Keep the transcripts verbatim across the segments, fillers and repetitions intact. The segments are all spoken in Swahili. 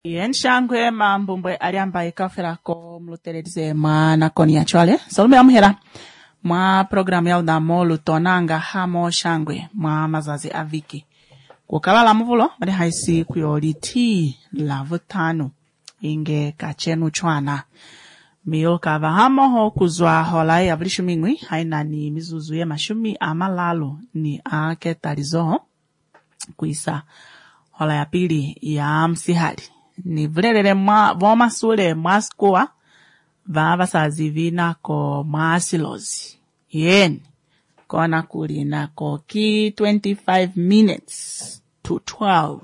Yenshangwe mambumbwe aliamba ikafera ko mlutereze mwa na koni ya chwale. Salume ya mhera. Mwa programu ya udamo lutonanga hamo shangwe mwa mazazi aviki. Kukala la mvulo, bade haisi kuyoliti la vutanu. Inge kachenu chwana. Miyo kava hamo ho kuzwa holai ya vlishu mingwi. Haina ni mizuzuye mashumi ama lalo ni ake talizoho. Kuisa holai ya pili ya msihari. Ni vrelele mwa voma sule mwa skua vava sazivina ko masilozi. Yen. Kona kulina ko ki twenty-five minutes to twelve.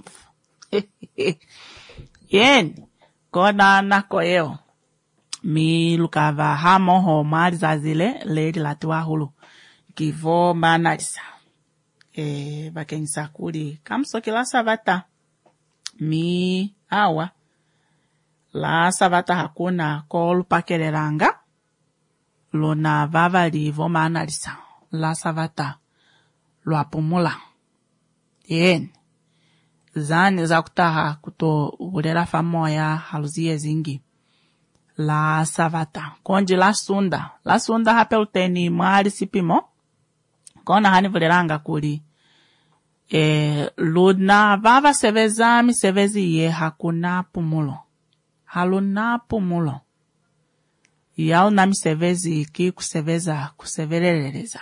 Yen. Kona nako eo. Mi lukava hamo ho mari zazile ledi latuwa hulu. Kivo manarisa. E, vakenisa kuli kamso kila savata. Mi awa. La savata hakuna kolu pakereranga. Lona vava livo manarisa. La savata. Lo apumula. Yen. Zani za kutaha kuto urera famoya haluzie zingi. La savata. Konji la sunda. La sunda hapeluteni maari sipimo. Kona hani vuleranga kuli. E, luna vava sevezami sevezi ye hakuna pumulo. Haluna pumulo. Yao nami sevezi ki kuseveza kusevereleza.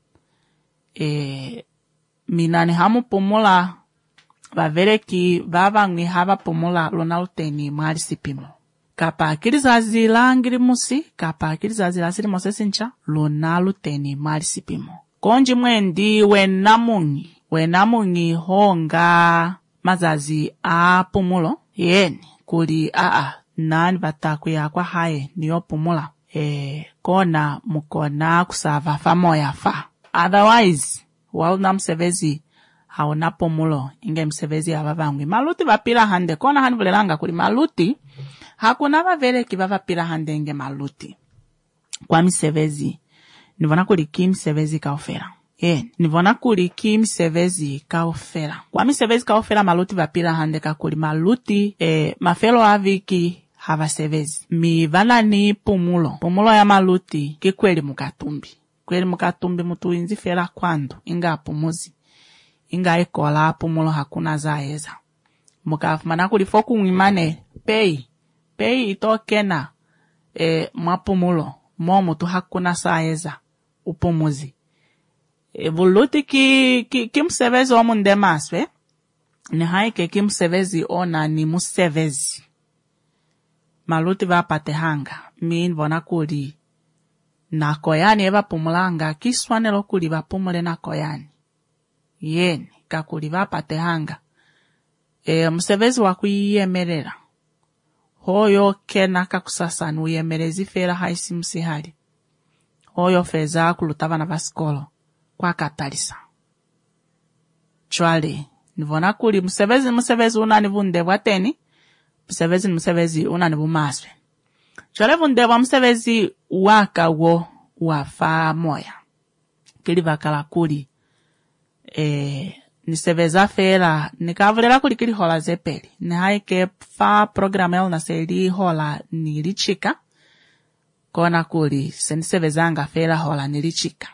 E, minani hamu pumula vavere ki vava ngwi hava pumula luna uteni maari sipimo. Kapa akirizazi la ngirimusi, kapa akirizazi la sirimose sincha, luna luteni maari sipimo. Konji mwendi wenamungi. Wenamungi honga mazazi a pumulo. Yeni, kuli aa, nani batakuya kwa hae niyo pumula. E, kona mukona kusava famoya fa. Otherwise, waluna msevezi hauna pumulo, inge msevezi havavangwi. Maluti vapira hande, kona hani vulelanga kuli maluti, hakuna vavere ki vavapira hande inge maluti. Kwa msevezi, nivona kuli kim sevezi kaofera. Eh, nivona kuli kim sevezi kaofera. Kwa mi sevezi kaofera maluti vapira hande kakuli maluti, eh, mafelo aviki hava sevezi. Mi vana ni pumulo. Pumulo ya maluti kikweli mukatumbi. Kweli mukatumbi mutu inzi fera kwando, inga pumuzi. Inga ikola pumulo hakuna zaeza. Mukafumana kuli foku mwimane, pei. Pei itokena, eh, mapumulo. Mo mutu hakuna zaeza. Upumuzi. E voluti ki, ki, kim sevezi omu ndemaswe, ni haike kim sevezi ona ni musevezi. Maluti vapate hanga, min vona kuli na koyani eva pumulanga, kiswanelo kuli vapumule na koyani. Yeni, kakuli vapate hanga. E musevezi wakuyemerera. Hoyo kena kakusasa nuyemerezi fera haisi msihari. Hoyo feza kulutava na vaskolo. Kwa katalisa. Chwale. Nivona kuli musevezi musevezi unanivunde wateni. Musevezi musevezi unanivumaswe. Chwale vundewa musevezi waka wo wafa moya. Kili vakala kuli. E, niseveza fera. Nikavulera kuli kili hola zepeli. Nihaike fa programel na seli hola nilichika. Kona kuli senisevezanga fera hola nilichika.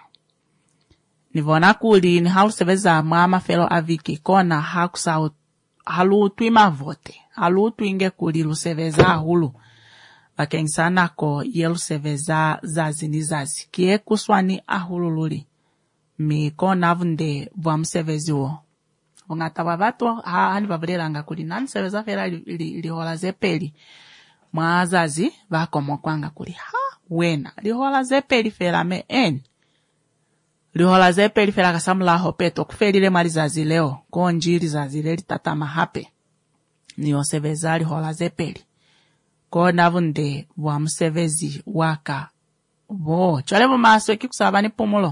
Nivona kuli ni hau seveza mama felo aviki kona hakusa halutu imavote. Halutu inge kuli luseveza hulu. Bakensana ko yelu seveza zazi ni zazi. Kie kuswani ahulu luli. Mi kona vunde vwa msevezi wo. Vungata wavato ha hani vavrelanga kuli nani seveza fela li, li, li hola zepeli. Mwa zazi vako mwakwanga kuli. Ha wena li hola zepeli fela me eni. Lihola zepe lifela kasamula hopeto kufelile mali zazi leo. Konjiri zazi leli tatama hape. Niyo seveza lihola zepeli. Ko navunde wa msevezi waka. Wo. Chwalevu maswe kikusaba ni pumulo.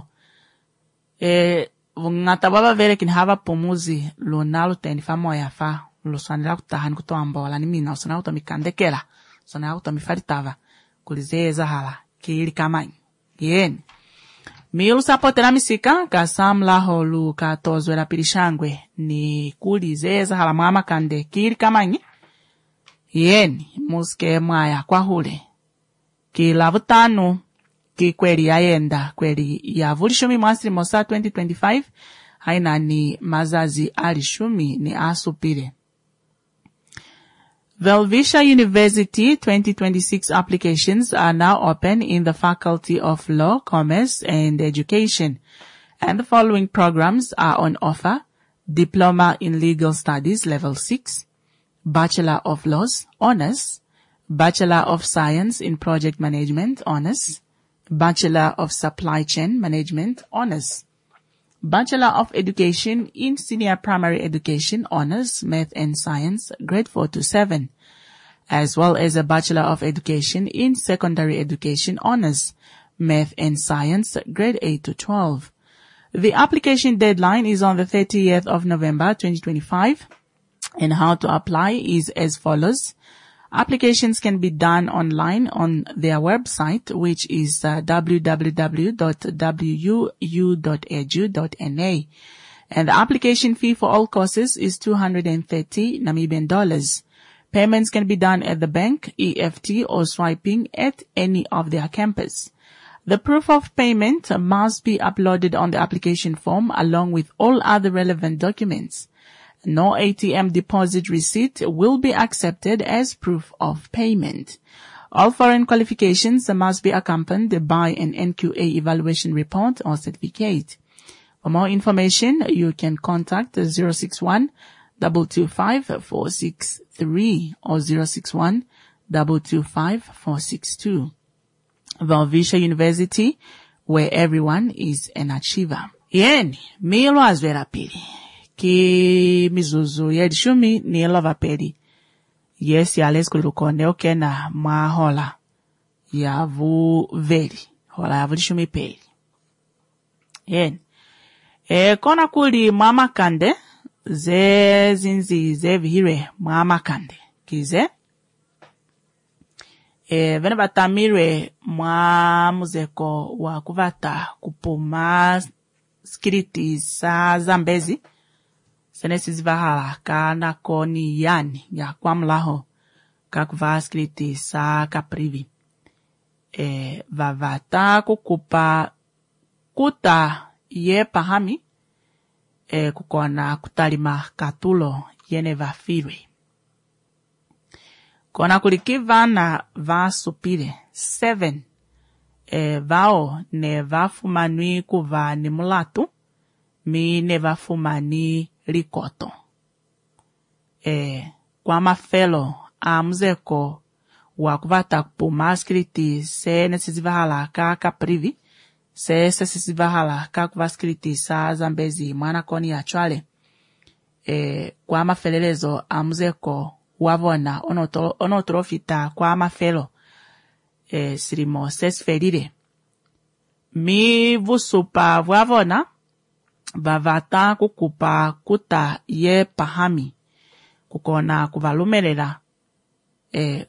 E, vungata baba vele kini hava pumuzi. Luna luteni famo ya fa. Lusanila kutahani kutoa mbola ni mina. Usana kuto mikandekela. Usana kuto mifaritava. Kulizeza hala. Kiili kamanyi. Yeni. Milu sapotera misika, kasamla holu katozwela pilishangwe, ni kuli zeza hala mama kande kiri kamanyi, Yeni muske mwaya kwa hule. Ki lavutanu ki kweli yaenda kweli ya vulishumi mwasiri mosa twenty twenty-five haina ni mazazi alishumi ni asupire. Velvisha University twenty twenty-six applications are now open in the Faculty of Law, Commerce and Education, and the following programs are on offer: Diploma in Legal Studies Level six, Bachelor of Laws Honors, Bachelor of Science in Project Management Honors, Bachelor of Supply Chain Management Honors, Bachelor of Education in Senior Primary Education Honors, Math and Science, Grade four to seven, as well as a Bachelor of Education in Secondary Education Honors, Math and Science, Grade eight to twelve. The application deadline is on the thirtieth of November twenty twenty-five, and how to apply is as follows. Applications can be done online on their website, which is uh, w w w dot w u u dot e d u dot n a. And the application fee for all courses is two hundred thirty Namibian dollars. Payments can be done at the bank, E F T, or swiping at any of their campus. The proof of payment must be uploaded on the application form along with all other relevant documents. No A T M deposit receipt will be accepted as proof of payment. All foreign qualifications must be accompanied by an N Q A evaluation report or certificate. For more information, you can contact zero six one, two two five, four six three or zero six one, two two five, four six two. Velvisha University, where everyone is an achiever. Yeni, milo azvera pili. Ki mizuzu yedishumi ni lova pedi. Yes, ya les kulukone oke na ma hola. Ya vu veri. Hola ya vulishumi pedi. Yen. E kona kuli mama kande. Ze zinzi ze vihire mama kande. Kize. E vene batamire mwa muzeko wa kuvata kupuma skiriti sa Zambezi. Senesi zivahala ka na koni yani ya kwa mlaho ka kuva skiriti sa kaprivi. E vavata kukupa kuta ye pahami e kukona kutalima katulo yene vafirwe. Kona kulikiva na va supire seven e vao ne vafumanui kuva ni mulatu mi ne vafumani rikoto. E kwa mafelo amzeko wa kuvata kupuma skriti se nesizivahala ka kaprivi se sesizivahala ka kuva skriti sa Zambezi mwana koni ya chwale. E kwa mafelelezo amzeko wavona onotro, onotrofita kwa mafelo e sirimo sesferire. Mi vusupa wavona bavata kukupa kuta ye pahami kukona kuvalumelela e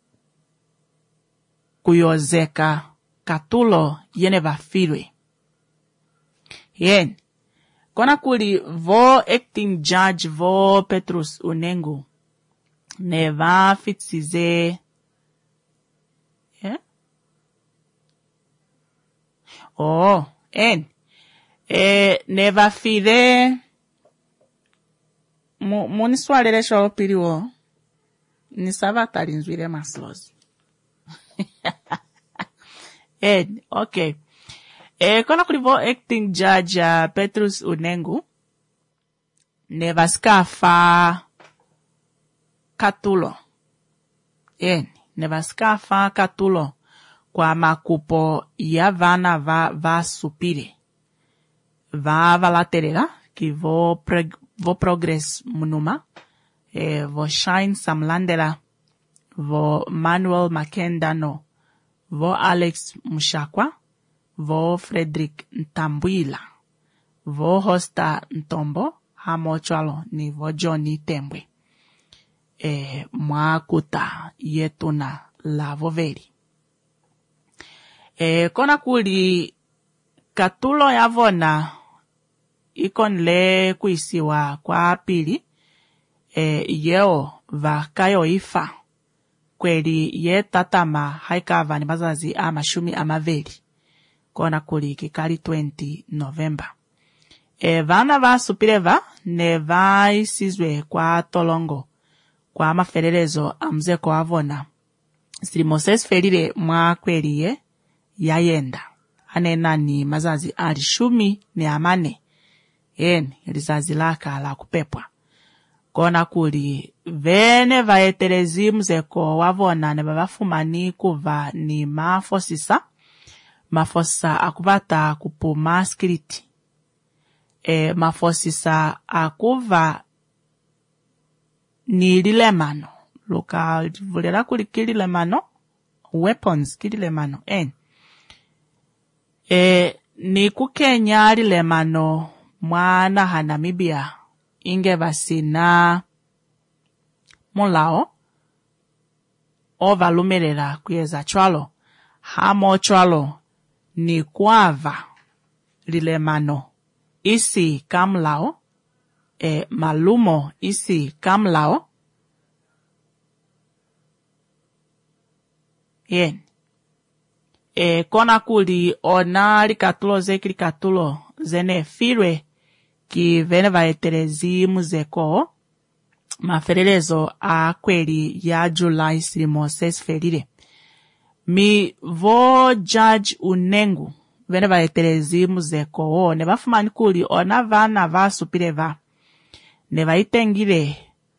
kuyozeka katulo yene vafirwe. Yen kona kuli vo acting judge vo Petrus Unengu ne va fitsize yeah? Oh, en e ne va fide mo moniswalele sho piriwo ni savata linzwire maslozi. en okay. E kona kulivo acting judge uh, Petrus Unengu ne va skafa katulo. En, ne va skafa katulo kwa makupo ya vana va, va supire. Va valaterera ki vo, preg, vo progress munuma. E vo Shine Samlandela. Vo Manuel Makendano. Vo Alex Mushakwa. Vo Frederick Ntambwila. Vo Hosta Ntombo. Hamochwalo ni vo Johnny Tembwe. E mwakuta yetuna la voveri. E kona kuli katulo yavona ikon le kuisiwa kwa pili e yeo va kayo ifa kweli ye tatama haikava ni mazazi amashumi amaveli kona kuli kikali twenty November. E vana va supireva ne vaisizwe kwa tolongo kwa maferelezo amzeko avona sili Moses ferire mwa kweli ye yayenda anena ni mazazi alishumi ni amane eni lizazi laka la kupepwa kona kuli vene vaeterezi mzeko wavona ne bavafumani kuva ni mafosisa mafosisa akuvata kupuma skiriti e mafosisa akuva ni lilemano luka vulera kuli kililemano weapons kililemano en e ni kukenya lilemano mwana ha Namibia inge basina mulao ovalumerera kuyeza chwalo hamo chwalo ni kwava lilemano isi kamlao e malumo isi kamlao yen e kona kuli ona likatulo zeki likatulo zene firwe ki vene vaeterezi muzeko maferelezo a kweli ya July sili Moses ferire mi vo judge unengu vene vaeterezi muzeko o ne bafumani kuli ona vana va supireva ne vaitengire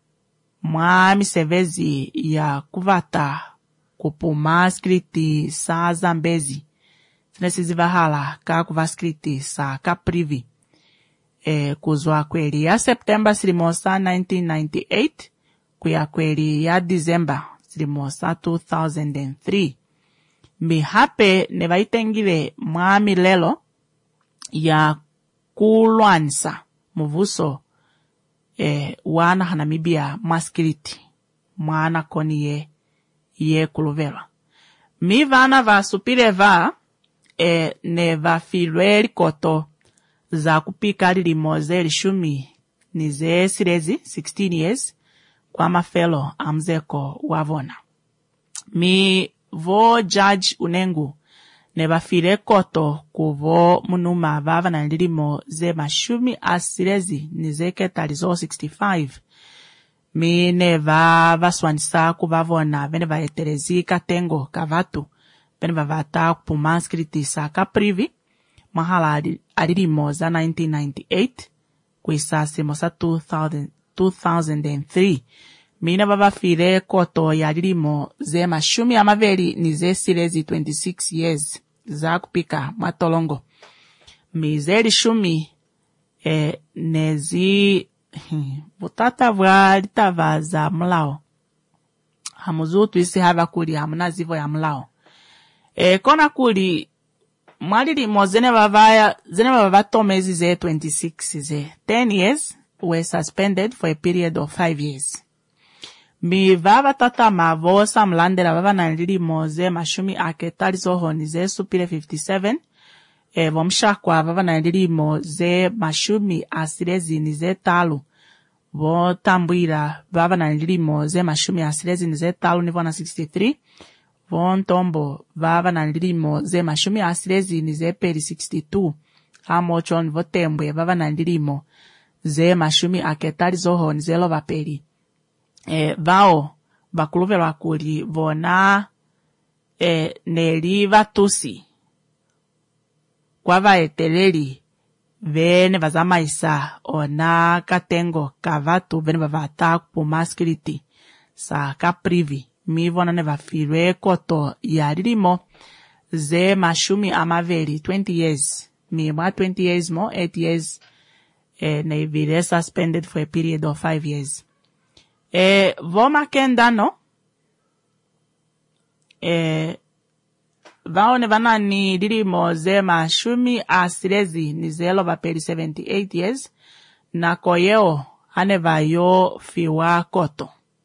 mwa misevezi ya kuvata kupuma skriti sa zambezi sine sizivahala ka kuva skriti sa kaprivi e kuzwa kweli ya September silimosa nineteen ninety-eight kuya kweli ya December silimosa two thousand three mihape ne vaitengire mwa milelo ya kulwanisa muvuso e wana ha Namibia maskiriti mwana koni ye ye kuluvelwa mi vana va supireva e ne vafilwe likoto za kupika lilimoze lishumi nize sirezi sixteen years kwa mafelo amzeko wavona mi vo judge unengu ne vafile koto kuvo munuma vava na lilimo ze mashumi asirezi nize ketalizo sixty-five mi ne va vaswanisa kuvavona vene vaeterezi katengo kavatu vene vavata kupuma skriti sa kaprivi mahala alilimo za nineteen ninety-eight kuisa simosa two thousand three mina vavafile koto ya lilimo ze mashumi amaveli nize sirezi twenty-six years za kupika matolongo mize lishumi e, nezi butata vwa litava za mulao hamuzutu isi hava kuli hamuna zivo ya mulao e, kona kuli mwalili mo zene vavaya zene vavatomezi ze twenty-six ze ten years were suspended for a period of five years mi vava tata mavo samlandela vava na lilimo ze mashumi aketalizo honi ze supile fifty-seven e vomshakwa vava na lilimo ze mashumi asirezi nize talu vo tambuira vava na lilimo ze mashumi asirezi nize talu nivo na sixty-three vo ntombo vava na lilimo ze mashumi asirezi nize peri sixty-two hamo chon vo tembwe vava na lilimo ze mashumi aketalizo honi ze lova peri e vao bakuluvelwa kuli vona e neli vatusi kwa vaeteleli vene vazamaisa ona katengo kavatu vene vavata kupuma skriti sa kaprivi mi vona ne vafilwe koto ya lilimo ze mashumi amaveli twenty years mi mwa twenty years mo eight years e ne vile suspended for a period of five years e voma kendano e vaone vana ni lilimo ze mashumi asirezi ni zelo vapeli seventy-eight years na koyeo hane vayo fiwa koto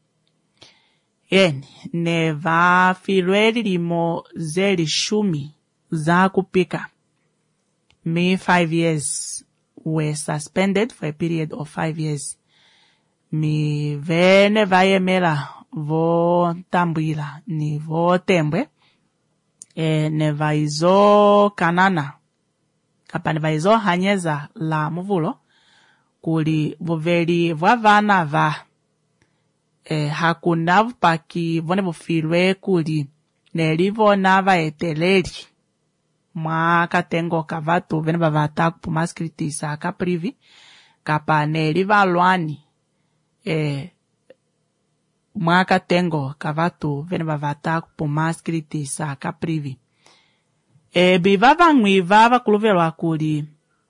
eni ne va filwe lilimo ze lishumi za kupika mi five years were suspended for a period of five years mi vene vayemela vo tambwila ni vo tembwe e ne vaizo kanana kapa ne vaizo hanyeza la muvulo kuli voveli vwa vana va e hakuna vupaki vone vufilwe kuli nelivo na vaeteleri mwa katengo kavatu vene vavata kupuma skritisa ka privi kapa neliva lwani e mwa katengo kavatu vene vavata kupuma skritisa ka privi e biva vangwi vava kuluvelwa kuli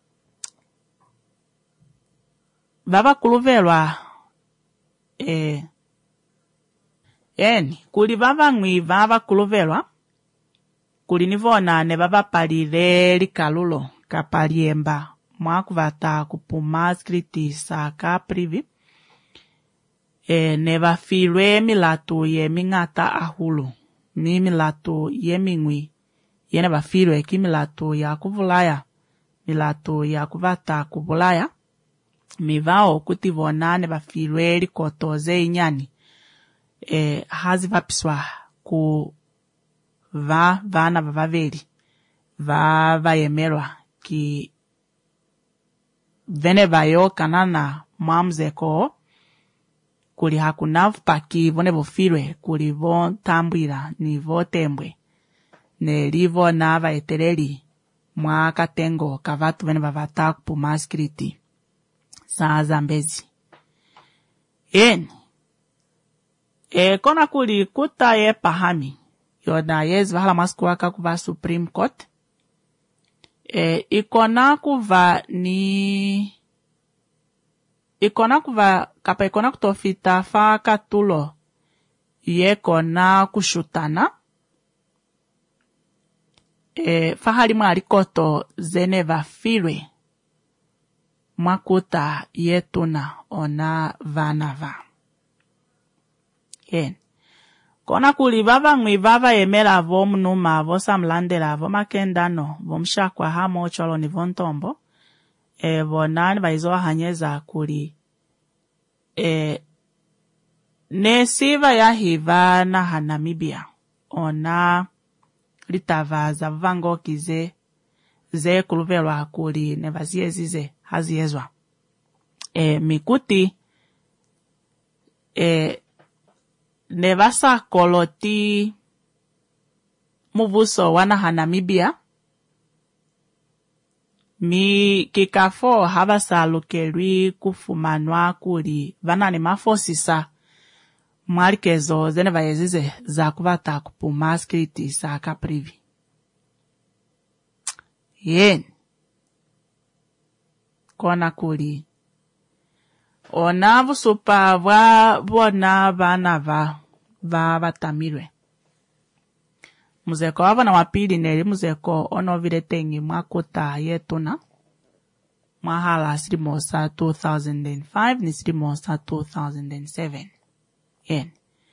vava kuluvelwa e eni kuli vava ngwi vava kuluvelwa kuli nivona ne vava palile likalulo kapaliemba mwakuvata kupuma skritisa ka privi e ne vafilwe milatu ye mingata ahulu mi milatu ye mingwi yene vafilwe ki milatu ya kuvulaya milatu ya kuvata kuvulaya mivao kutivona ne vafilwe likotoze inyani e hazi vapiswa ku va vana vavaveli va vayemelwa ki vene vayo kanana mwamzeko kuli hakuna vupaki vone vofilwe kuli vo tambwila ni vo tembwe ne livo na vaeteleli mwa katengo kavatu vene vavata kupuma skriti sa zambezi eni e kona kuli kuta ye pahami yona yezi vahala masikuwaka kuva Supreme Court e ikona kuva ni ikona kuva kapa ikona kutofita fa katulo ye kona kushutana e fahali mwari koto zene vafilwe mwakuta yetuna ona vana va yen kona kuli vava ngwi vava yemela vo mnuma vo samlandela vo makendano vo mshakwa hamo cholo ni vo ntombo e vo nani vaizo hanyeza kuli e nesiva ya hiva na hanamibia ona litava za vango kize ze kuluvelwa kuli ne vaziyezize haziyezwa e mikuti e ne vasa koloti muvuso wana hanamibia mi kikafo havasa lukelwi kufumanwa kuli vana ne mafosisa mwalikezo zene vayezize za kuvata kupuma skriti sa kaprivi yen kona kuli ona vusupa vwa vona vana va va vatamirwe muzeko wavona wapili neli muzeko onovile tengi mwakuta yetuna mwahala silimo sa two thousand five ni silimo sa two thousand seven yen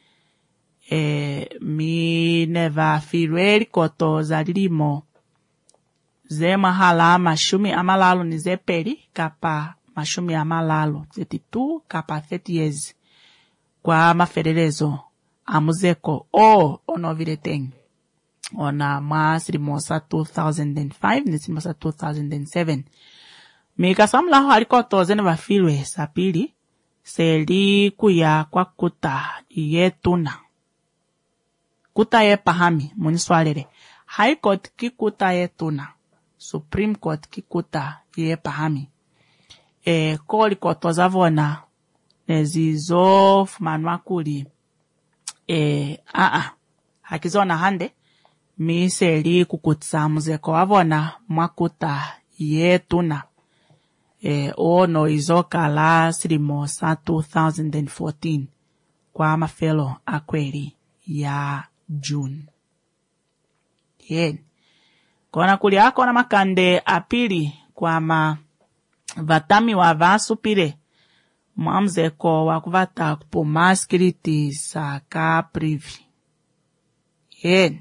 e mi neva filwe likoto za lilimo ze mahala mashumi amalalo ni ze peli kapa mashumi amalalo thirty-two kapa thirty years kwa maferelezo amuzeko o onovile tengi ona mwa silimo sa two thousand five ni silimo sa two thousand seven mika samla halikoto zene vafilwe sapili seli kuya kwa kuta yetuna kuta ye pahami muniswalele High Court ki kuta yetuna Supreme Court ki kuta ye pahami e koli koto zavona nezizo fumanwa kuli e a a hakizona hande mi seli kukutsa muzeko wavona mwakuta yetuna e ono izoka la silimo sa two thousand fourteen kwa mafelo akweli ya June yen kona kuli ako na makande apili kwa ma vatami wa vasupire mwamzeko wakuvata kupuma skriti sa ka privi yen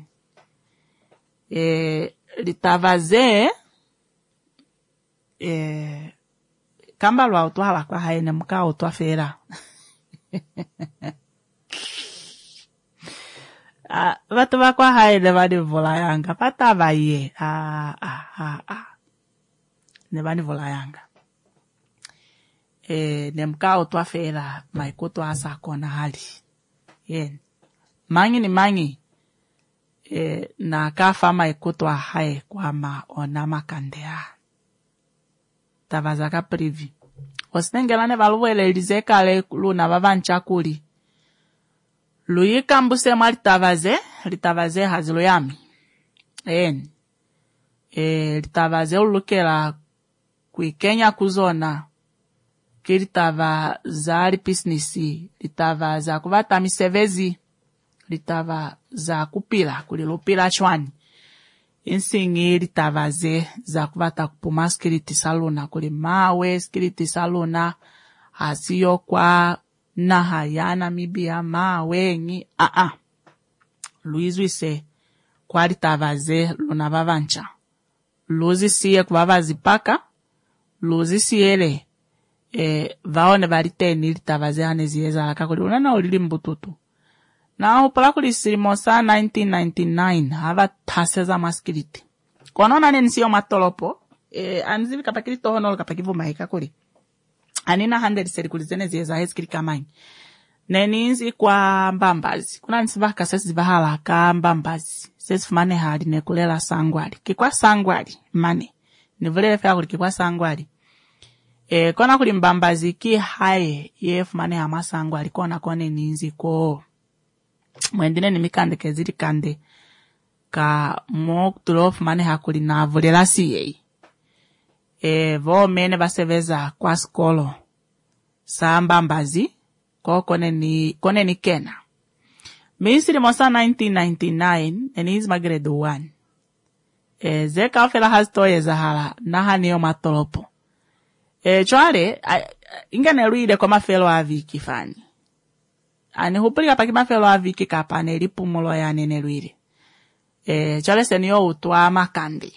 e litavaze e kamba lwa utwa wakwa haene muka utwa fera Ah, vatu vakwa haile vani volayanga. Pata vaye. Ah, ah, ah, ah. Ne vani volayanga. Eh, nemkao twafera maikoto asa kona hali. Yen. Mangi ni mangi. Eh, na kafa maikoto ahae kwa ma onama kandea. Tavazaka privi. Osinengelane valuwele ilizekale luna vavanchakuli. Luika mbuse mwa litavaze, litavaze hazilo yami. Yen. E, litavaze ulukela kuikenya kuzona. Kilitava za lipisnisi, litava za kuvata misevezi, litava za kupila, kulilupila chwani. Insingi litavaze za kuvata kupuma skiriti saluna, kuli mawe skiriti saluna, hasiyo kwa nahayana mibia mawe ngi, a a. Luizu ise, kwa litavaze luna vavancha. Luzi siye kwa vazipaka, luzi siyele, e, vaone variteni litavaze hanezieza laka kuli unana ulili mbututu. Na upala kuli silimosa nineteen ninety-nine, hava taseza maskiriti. Konona nensiyo matolopo, e, anzivi kapakili tohonolo kapakivu mahika kuli. Anina hande liseri kulizene zieza heskili kamanyi. Neninzi kwa mbambazi. Kuna nisiva kasesi zivahala ka mbambazi. Sesi mane hali nekulela sangwali. Kikwa sangwali, mane. Nivulele fea kuli kikwa sangwali. E, kona kuli mbambazi ki hae yefu mane hama sangwali. Kona kone ninzi ko. Mwendine ni mikande keziri kande. Ka mok tulofu mane hakuli na vulela siye. E, vo mene baseveza kwa skolo. Sa mbambazi. Ko kone ni, kone ni kena. Misiri mosa nineteen ninety-nine, eniz grade one. E, zeka ofela hazitoye zahala, naha niyo matolopo. E, chware, inga neruide kwa mafelo aviki fani. Ani hupulika paki mafelo aviki kapane, lipu mulo ya neneruide. E, chware se niyo utuwa makande.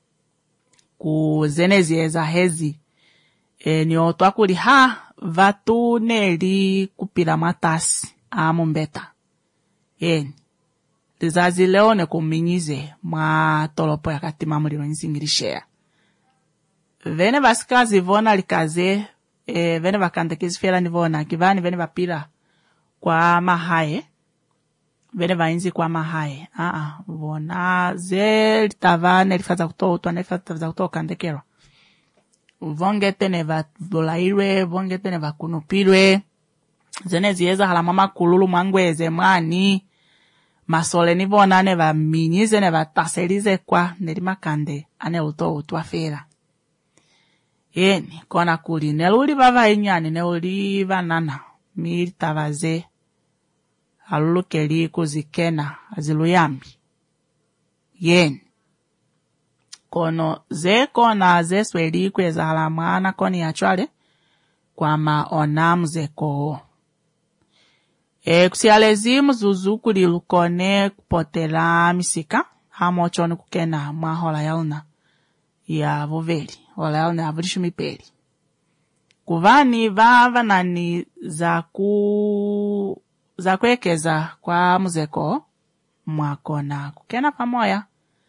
Kuzenezi eza hezi. E, niyo utuwa kuli ha, vatu neli kupila matasi, amu mbeta. Yen. Lizazi leo ne kuminyize ma tolopo ya katima mulilo nsingirishea. Vene vasikazi vona likaze, e, vene vakantekizi fela nivona, kivani vene vapila kwa mahaye, vene vainzi kwa mahaye. Aa, vona ze litava nelifaza kutoa utuwa, nelifaza kutoa kantekero. Vongete ne volairwe, vongete ne vakunupirwe, zene zieza hala mama kululu mwangweze mwani, masole nivona ne va minyize ne va taselize kwa neri makande ane uto utwa fera. Yeni, kona kuli, neluli vava inyani, neluli vanana, miri tavaze, alulu keli kuzikena, aziluyambi. Yeni. Kono ze kona ze sweli kweza hala maana koni ya chwale, kwa ma onamu ze koo. E, kusialezimu zuzu kuli lukone kupotela misika, hamo chone kukena mwa hola yauna ya voveli, hola yauna ya vulishu mipeli. Kuvani vava nani za ku, za kwekeza kwa muzeko, mwa kona kukena pamoya.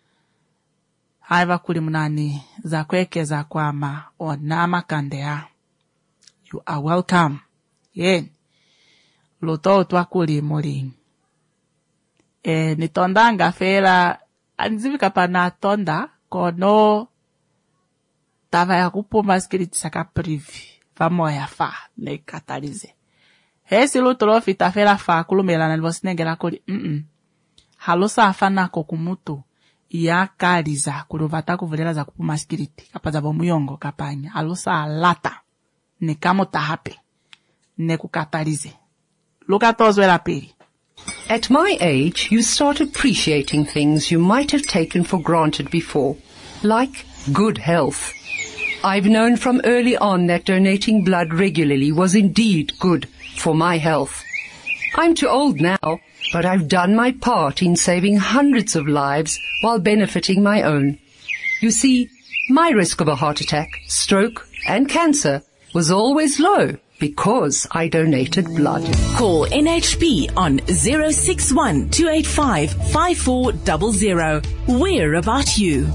Haiva kuli munani za kwekeza kwa ma onama kandea. You are welcome. Yen. Luto utwa kuli muli. E, nitonda nga fela, anzivika pa na tonda, kono tava ya kupuma skiriti saka privi. Famo ya fa, ne katalize. Hesi luto lo fita fela fa kulumela na nivosnengela kuli, mm-mm. Halusa afana kokumutu, iya kaliza kuluvata kuvulela za kupuma skiriti. Kapa za bomuyongo kapanya. Halusa alata, ne kamo tahape, ne kukatalize. Look at those where pili. At my age, you start appreciating things you might have taken for granted before, like good health. I've known from early on that donating blood regularly was indeed good for my health. I'm too old now, but I've done my part in saving hundreds of lives while benefiting my own. You see, my risk of a heart attack, stroke, and cancer was always low because I donated blood. Call N H B on zero six one, two eight five, five four zero zero. We're about you.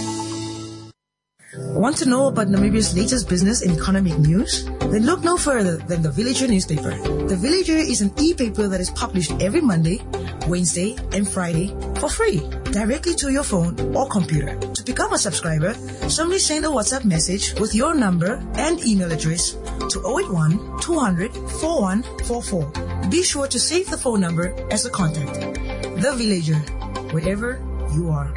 Want to know about Namibia's latest business and economic news? Then look no further than The Villager newspaper. The Villager is an e-paper that is published every Monday, Wednesday, and Friday for free, directly to your phone or computer. To become a subscriber, simply send a WhatsApp message with your number and email address to zero eight one, two hundred, four one four four. Be sure to save the phone number as a contact. The Villager, wherever you are.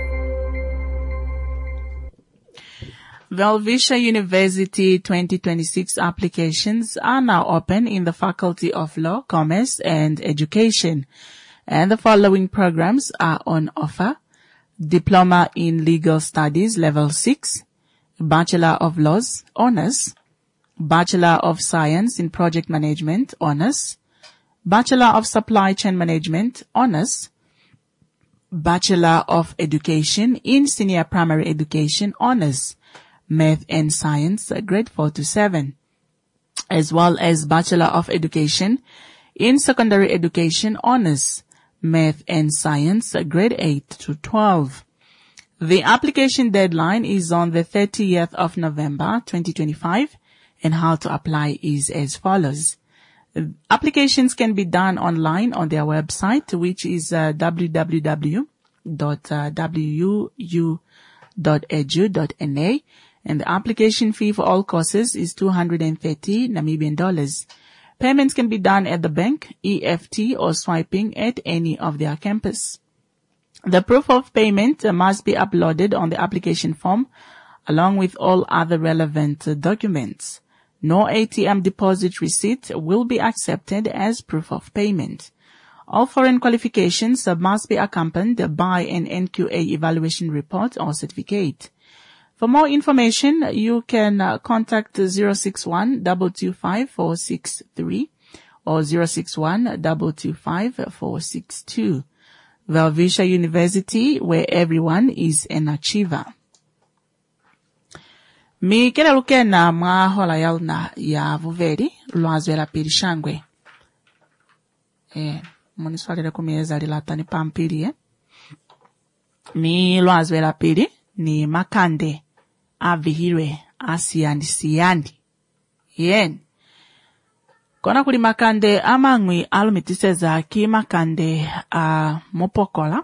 Welvisha University twenty twenty-six applications are now open in the Faculty of Law, Commerce, and Education. And the following programs are on offer: Diploma in Legal Studies Level six, Bachelor of Laws Honors, Bachelor of Science in Project Management Honors, Bachelor of Supply Chain Management Honors, Bachelor of Education in Senior Primary Education Honors, Math and Science, grade four to seven, as well as Bachelor of Education in Secondary Education Honors, Math and Science, grade eight to twelve. The application deadline is on the thirtieth of November, twenty twenty-five, and how to apply is as follows. Applications can be done online on their website, which is uh, w w w dot w u dot e d u dot n a. And the application fee for all courses is two hundred thirty Namibian dollars. Payments can be done at the bank, E F T, or swiping at any of their campus. The proof of payment must be uploaded on the application form along with all other relevant documents. No A T M deposit receipt will be accepted as proof of payment. All foreign qualifications must be accompanied by an N Q A evaluation report or certificate. For more information, you can uh, contact zero six one, two two five, four six three or zero six one, two two five, four six two. Welvisha University, where everyone is an achiever. Mi kele luke na mwa hola yalna ya vuveri, luazwe la pili shangwe. Eh, muniswali le kumieza li latani pampili, eh. Mi luazwe la pili ni makande. Avihirwe asiyandi siyandi. Yen. Kona kuli makande amangwi alumitiseza ki makande a uh, mopokola.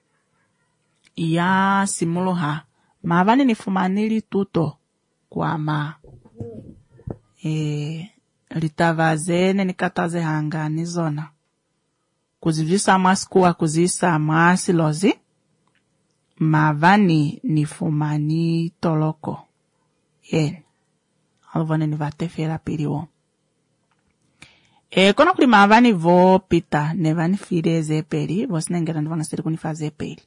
Ya simuluha. Mavani nifumanili tuto kwa ma. E, litavaze nenikataze hanga nizona. Kuzivisa maskuwa kuzisa masilozi. Mavani nifumani toloko. Yen. Alvone ni vatefera piriwo. E kona kuli mavani vo pita nevani fireze peri. Vos nengera ndivana steri kunifaze peri.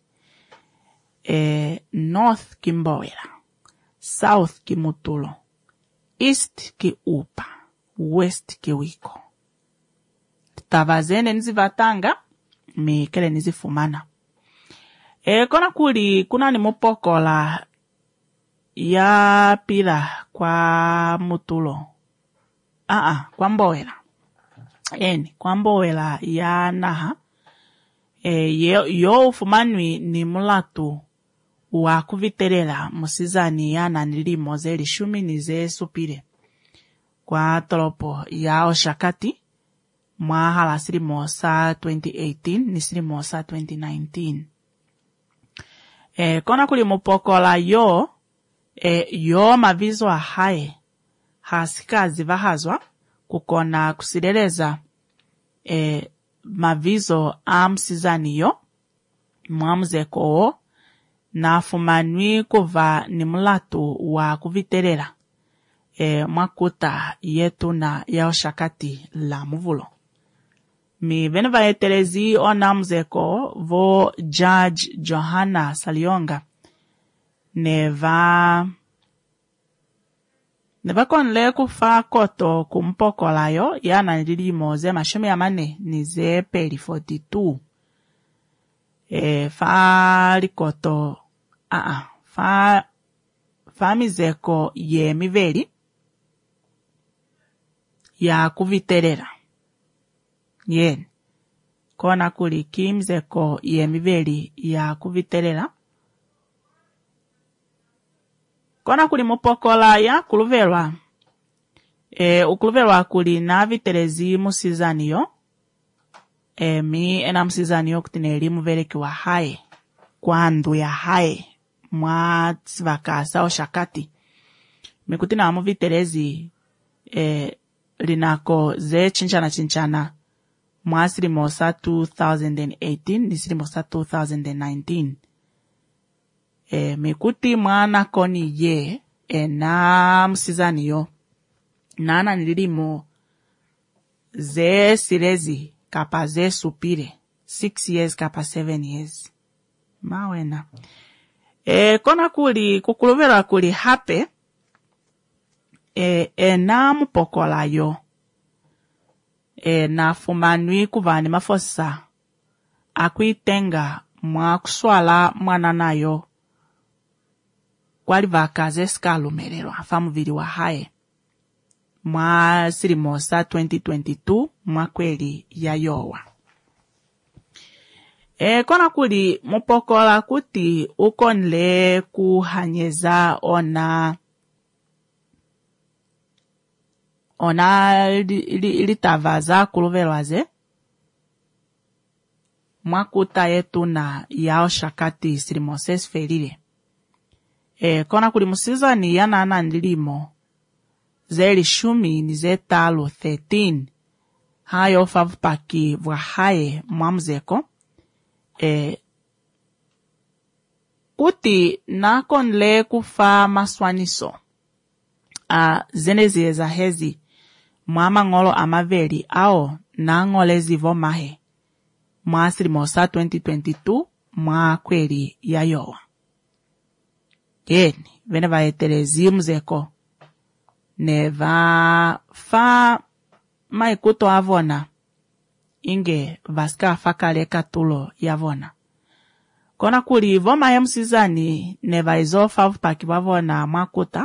E North Kimboera. South Kimutulo. East ki upa. West ki wiko. Tavazene nizivatanga. Mikele nizifumana. E kona kuli kuna ni mopokola ya pila kwa mutulo. Ah ah, kwa mboela. Eni, kwa mboela ya naha. E yo, yo ufumanwi ni mulatu wa kuviterela musizani ya nanilimo zeli shumi ni ze supire. Kwa tolopo ya oshakati mwahala silimo sa twenty eighteen ni silimo sa twenty nineteen. E, kona kuli mupokola yo, e, yo mavizo ahae, hasikazi vahazwa, kukona kusideleza, e, mavizo amsizani yo, mwamzeko na fumanwi kuva ni mulatu wa kuviterera, e, mwakuta yetu na yao shakati la muvulo. Mi veneva etelezi onamzeko vo Judge Johanna Salionga. Neva, neva konle kufa koto kumpokola yo, ya nanilimo ze mashumi ya mane ni ze peri forty-two. E, fa likoto, ah ah, fa, fa mizeko ye miveri. ya kuviterera. Yen. Kona kuli kimzeko yemiveli ya kuviterera. Kona kuli mupokola ya kuluverwa. E, ukuluverwa kuli na viterezi musizaniyo. E, mi ena musizaniyo kutineri muvereki wa hae. Kwandu ya hae. Mwa tsivakasa o shakati. Mikutina mu viterezi e, linako ze chinchana chinchana. Mwa sirimosa two thousand eighteen ni sirimosa two thousand nineteen. E, mikuti mwana koni ye e, na musizaniyo. Nana nilimo ze sirezi kapa ze supire. Six years kapa seven years. Mawena. E, kona kuli kukuluvera kuli hape. E, e na mupokola yo. E, na fumanui kuvani mafosa. Akuitenga mwa kuswala mwana nayo. Kwali vakaze skalumerero. Afamu vili wa hae. Mwa sirimosa twenty twenty-two mwa kweli ya yowa. E kona kuli mupokola kuti ukonle kuhanyeza ona ona litavaza kuluverwaze. Mwa kuta yetu na yao shakati sirimoses felile. E kona kuli musizani yana ana nilimo. Zeli shumi ni zetalo thirteen. Hayo favpaki vwa hae mwamzeko. E, kuti nakonle kufa maswaniso. A zenezi za hezi. Mwama ngolo amaveli ao na ngole zivo mahe. Mwa sirimosa twenty twenty-two mwa kweli ya yowa. Yeni, veneva eterezi mzeko. Neva fa maikuto avona. Inge vaska fakale katulo yavona. Kona kuli voma ya msizani neva izo favpaki wavona makuta.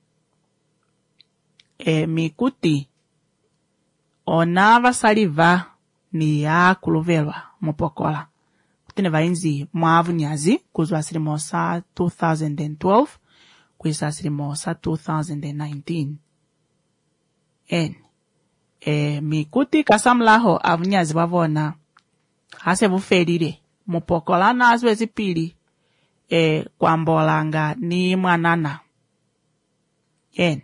E mikuti ona vasaliva ni ya kuluverwa mupokola. Kuti neva inzi mwavu nyazi kuzwa sirimosa two thousand twelve kwisa sirimosa two thousand nineteen. En. E, mikuti kasamlaho avunyazi wavona. Hase vuferire. Mupokola na azwezi pili. E, kwa mbolanga ni mwanana. En.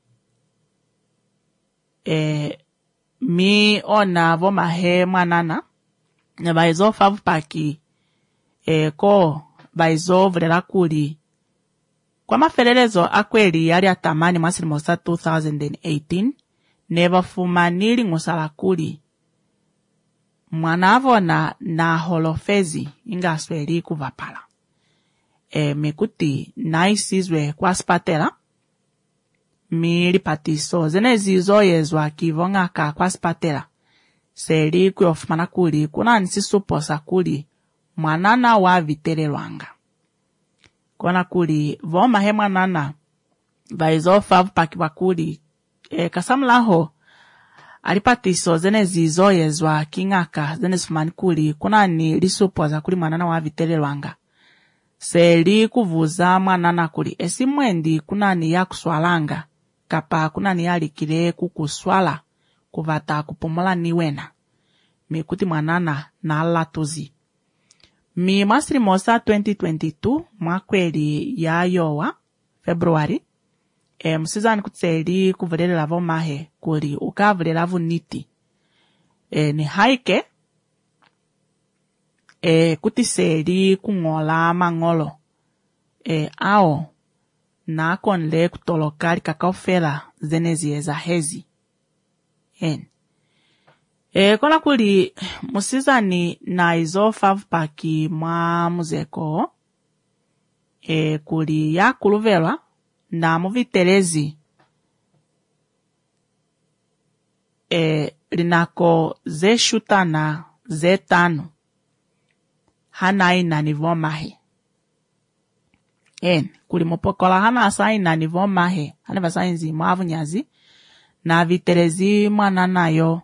E, mi ona voma he mwanana. Ne baizo favu paki. E, ko baizo vrela kuli. Kwa maferelezo akweli yari atamani masirimosa two thousand eighteen. Neva fumanili ngusala kuli. Mwana avona na holofezi inga sweli kuvapala. E mikuti na isizwe kwa spatela. Mili patiso zenezi zoyezwa kivongaka kwa spatela. Seli kuyofumana kuli kuna nisisuposa kuli. Mwanana wa vitere lwanga. Kona kuli voma he mwanana. Vaizofa vupaki wakuli. E, kasamlaho alipatiso zene zizoyezwa kingaka zene sufumani kuli kuna ni lisupoza kuli mwanana wa vitere lwanga. Seli kuvuza mwanana kuli esi mwendi kuna ni ya kuswalanga kapa kuna ni alikile kukuswala kuvata kupumula niwena. Mikuti mwanana na alatuzi. Mi masri mosa twenty twenty-two mwakweli ya yowa Februari. E, msizani kutseli kuvulele lavo mahe kuri ukavule lavo niti. E, ni haike. E, kutiseli kungola mangolo. E, ao na konle kutolokari kakaofela zenezi eza hezi. En. E, kona kuli musizani na izo favu paki mwa muzeko. E, kuli ya kuluvelwa. Na muviterezi e, linako ze shutana ze tano hana ina nivo mahe. En, kuli mupokola hana asa ina nivo mahe. Hane vasa inzi mwavu nyazi na viterezi mwananayo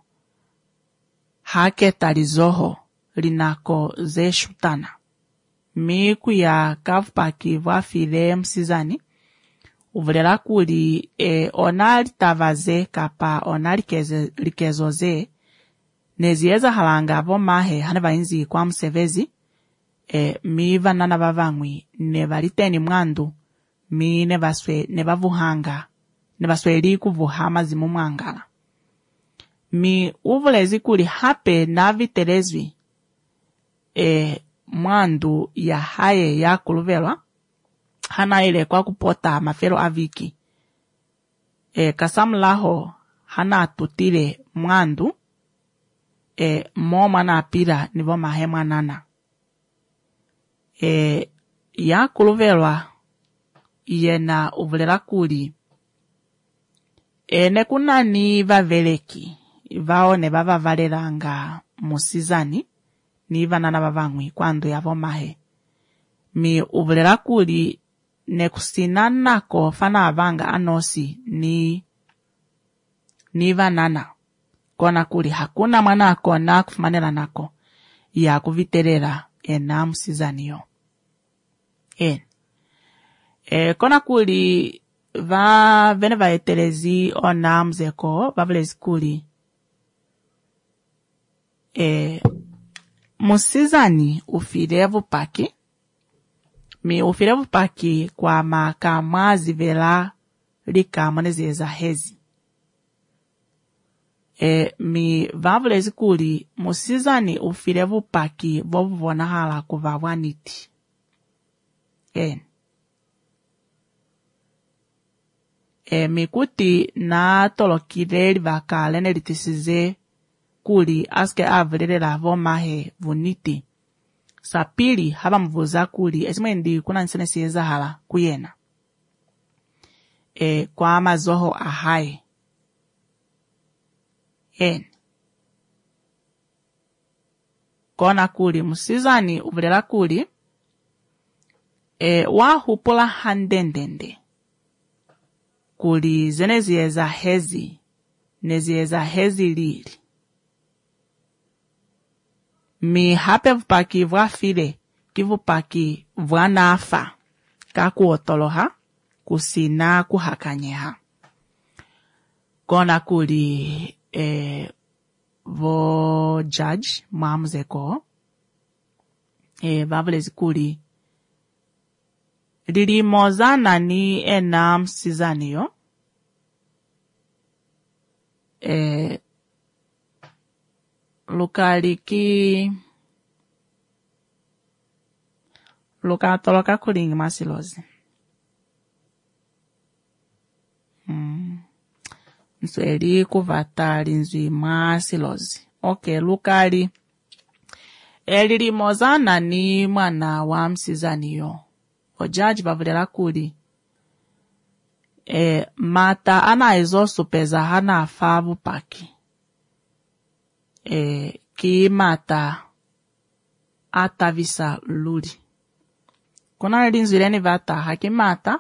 haketalizoho linako zeshutana. Miku ya kavupaki vwafile msizani uvulela kuli e, onali tavaze kapa onali likezoze nezieza halanga vo mahe hane vainzi kwa msevezi e, mi vanana vavangwi ne valiteni mwandu mi ne vaswe ne vavuhanga ne vasweli kuvuha mazimu mwangala. Mi uvulezi kuli hape na vitelezwi e, mwandu ya haye ya kuluvelwa hana ile kwa kupota mafero aviki. E, kasamlaho hana atutile mwandu e, moma na apira nivo mahe mwanana. E, ya kuluvelwa yena uvulela kuli e, nekunani vaveleki vaone vava valelanga musizani ni vanana vavangwi kwando yavo mahe. Mi uvulela kuli nekusinanako fana avanga anosi ni ni vanana kona kuli hakuna mwana akona kufumanela nako ya kuviterera ena musizaniyo. E, e kona kuli va vene vaetelezi ona mzeko vavulezi kuli e musizani ufile vupaki. Mi ufile vupaki kwa maka mwazi vela lika mwanezeza hezi. E, mi vavulezi kuli musizani ufile vupaki vovuvona hala kuva waniti. E. E, mi kuti na tolokile livaka lene litisize kuli aske avulelela vo mahe vuniti. Sapili haba mvuza kuli esimwendi kuna nsene siyeza hala kuyena. E, kwa mazoho ahaye. En. Kona kuli musizani uvulela kuli e, wa hupula handendende. Kuli zene ziyeza hezi neziyeza hezi lili. Mi hape vupaki vwafile kivupaki vwanafa kakuotoloha kusina kuhakanyeha. Kona kuli e, vo judge mwamuzeko e, vavulezi kuli lili mozana ni ena msizaniyo e, lukaliki lukatoloka kulingi masilozi. Hmm. Nsweli kuvata linzwi masilozi. Okay, lukali elili mozana ni mwana wa msizaniyo. Ojaji vavulela kuli e, mata ana ezo supeza hana afavu paki. E, ki mata atavisa luli. Kuna linzwileni vata haki mata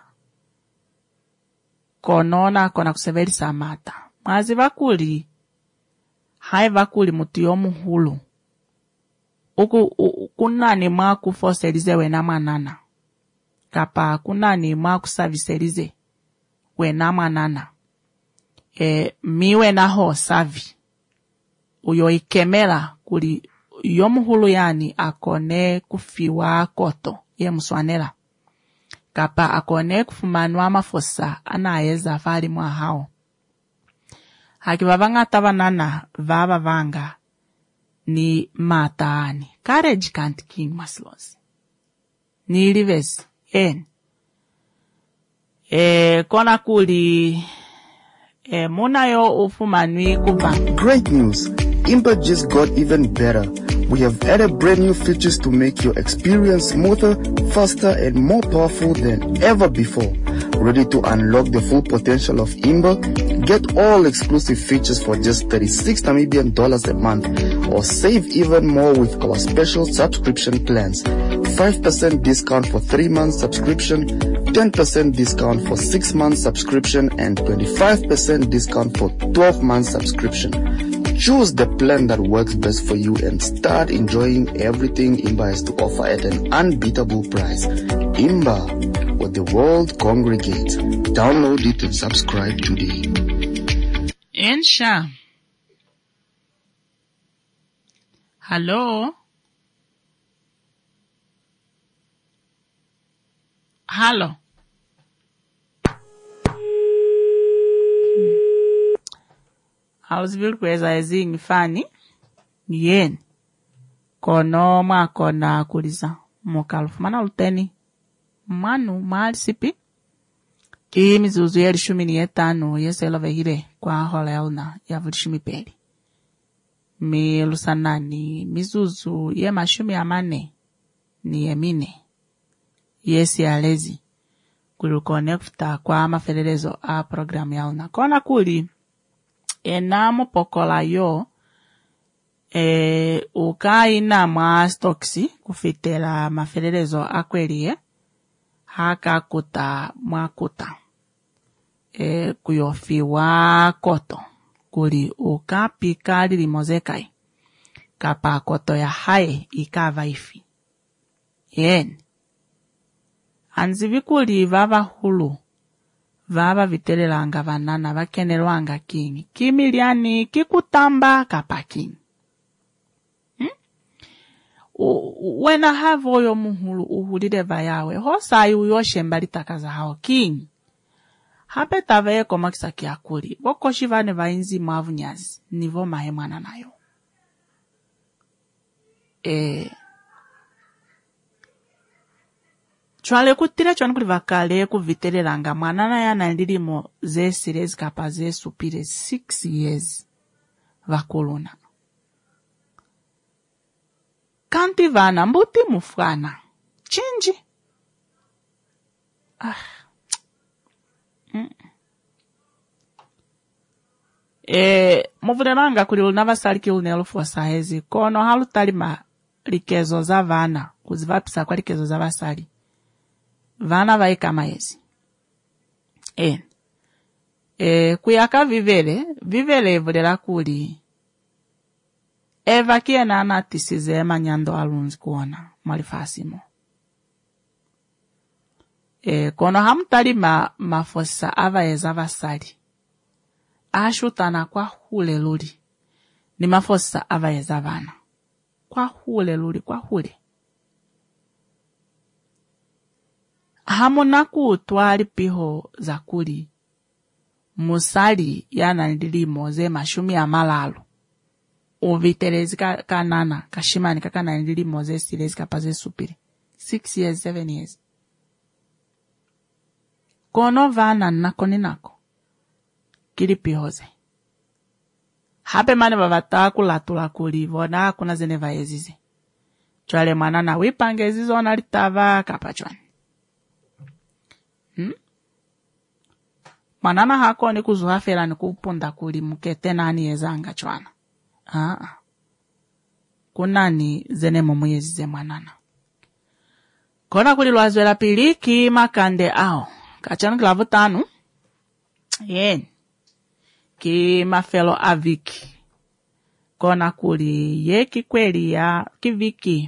konona kona kuseverisa mata. Mwazi vakuli hai vakuli mutiyo muhulu. Uku kunani mwa kufoselize wena manana. Kapa kunani mwa kusaviselize wena manana. E, miwe na ho savi. Uyo ikemela kuli yomuhulu yani akone kufiwa koto ye muswanela. Kapa akone kufumanwa mafosa anaeza fari mwa hao. Haki vavanga tavanana vava vanga ni mataani. Courage can't king maslozi. Ni livezi. En. E, kona kuli e, muna yo ufumanwi kubanga. Great news. Imba just got even better. We have added brand new features to make your experience smoother, faster, and more powerful than ever before. Ready to unlock the full potential of Imba? Get all exclusive features for just thirty-six Namibian dollars a month, or save even more with our special subscription plans. five percent discount for three months subscription, ten percent discount for six months subscription and twenty-five percent discount for twelve months subscription. Choose the plan that works best for you and start enjoying everything Imba has to offer at an unbeatable price. Imba, where the world congregates. Download it and subscribe today. Ensha. Hello? Hello? Hausville kweza ezingi fani yen kono mwa kona kuliza mukalufu mana luteni manu maali sipi ki mizuzu yeli shumi ni etano yeselove hile kwa hola yauna ya vulishumi peli mi lusanani mizuzu ye mashumi amane ni yemine yesi alezi kulukonekta kwa mafelelezo a programu yauna kona kuli enamo pokola yo e ukaina mwa stoksi kufitela mafelelezo akwelie haka kuta mwa kuta e kuyofiwa koto kuli ukapika limozekai kapa koto ya hae ikava ifi yen anzivikuli vava hulu vava vitelelanga vanana vakenelwanga kingi kimiliani kikutamba kapa kingi hmm? Wena havo yo muhulu uhulile vayawe hosayi uyoshe mbali takaza hao kingi hape taveye koma kisaki akuli bokoshi vane vainzi mwavu nyazi nivo mahemwana nayo e chwale kutire chwani kuli vakale kuvitelelanga mwanana yana ndilimo ze series kapa ze supire six years vakuluna kanti vana mbuti mufana chinji ah mm. e muvulelanga kuli ulina vasaliki ulunelo fuwa sahezi kono halutalima likezo za vana kuzivapisa kwa likezo za vasali vana vaika maezi en e kuyaka vivele vivele vulela kuli eva kiena anatisize manyando alunzi kuona malifasimo e kono hamtalima mafosa avaeza vasali ashutana kwa hule luli ni mafosa avaeza vana kwa hule luli kwa hule hamona kutwali piho za kuli musali yana ndilimo ze mashumi ya malalu uvitelezi ka, kanana kashimani kakana ndilimo ze silezi kapaze supiri six years seven years kono vana nako ninako kili pihoze hape mane vavata kulatula kuli vona kuna zene vaezize chwale mwanana wipange zizo nalitava kapachwani Hmm? Manana hako ni kuzuhafela ni kupunda kuli mkete nani yezanga chwana. Ah. Kunani zene momuyezi ze manana. Kona kuli lwazwela piliki makande ao. Kachanu kilavu tanu. Yen. Ki mafelo aviki. Kona kuli ye kikweli ya kiviki.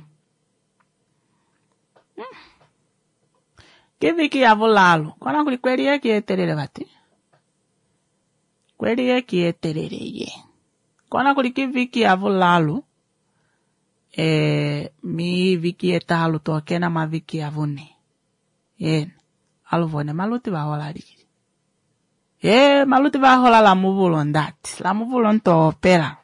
Hmm. Kiviki ya volalo. Kona kuli kweli ye kietelele vati. Kweli ye kietelele ye. Kona kuli kiviki ya volalo. E, mi viki eta halu tokena ma viki ya vune. Yen. Halu vone maluti va hola dikiri. E, maluti va hola la muvulon dati. La muvulon to opera.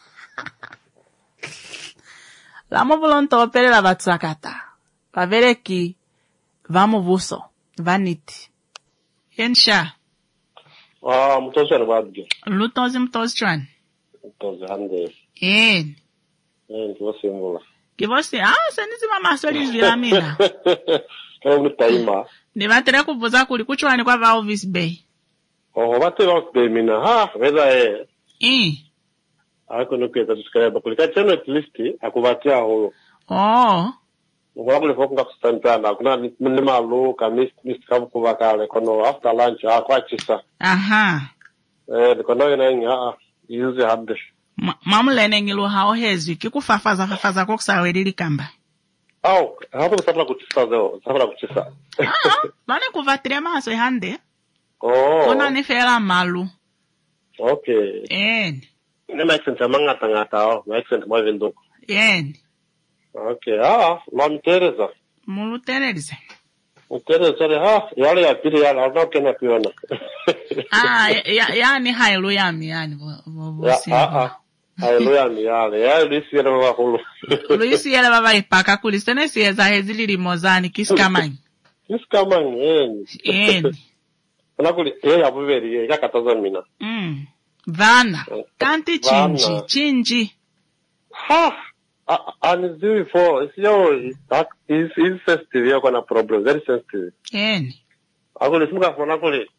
La muvulon to opera la vatsakata. Va vere ki vamo vuso. Vaniti. Ensha. Ah, mtozi anabadge. Lutozi mtozi chwan. Mtozi hande. En. En, kivosi mvula. Kivosi, ah, senizi mama swali zilamina. Kaya unitaima. Ni vatere kuvuza kuli kuchwani kwa va Ovis Bay. Oh, vate Ovis Bay mina. Ha, veda e. Eh. Ako nuke tatuskareba. Kulika chano at least, akuvatia huyo. Oh. ngwa kule fokunga kusantana kuna ni malu ka miss miss kabu kubakale kono after lunch akwa chisa aha eh kono ina nga use habde mamulene ngilo hao hezwi kikufafaza fafaza kokusawelili kamba au hapo sabra kuchisa zo sabra kuchisa ah bane kuvatire maso hande oh kona ni fera malu okay eh ne accent amanga tangata oh accent mo vendo eh okay ah mam Teresa mulu Teresa Teresa ha yale ya pili ya na kena piona ah ya yani hailo yami yani bo bo ah Haleluya ni yale. Ya Luisi yale baba hulu. Luisi yale baba ipaka kulistene sieza hezili limozani kisikamanyi. Kisikamanyi eni. Eni. Unakuli eh abuveri eh yakataza mina. Mm. Vana. Kanti chinji, chinji. Ha. Aniziwi for sio that is is sensitive yako na problem very sensitive. Eni. Akuli simuka fona kuli.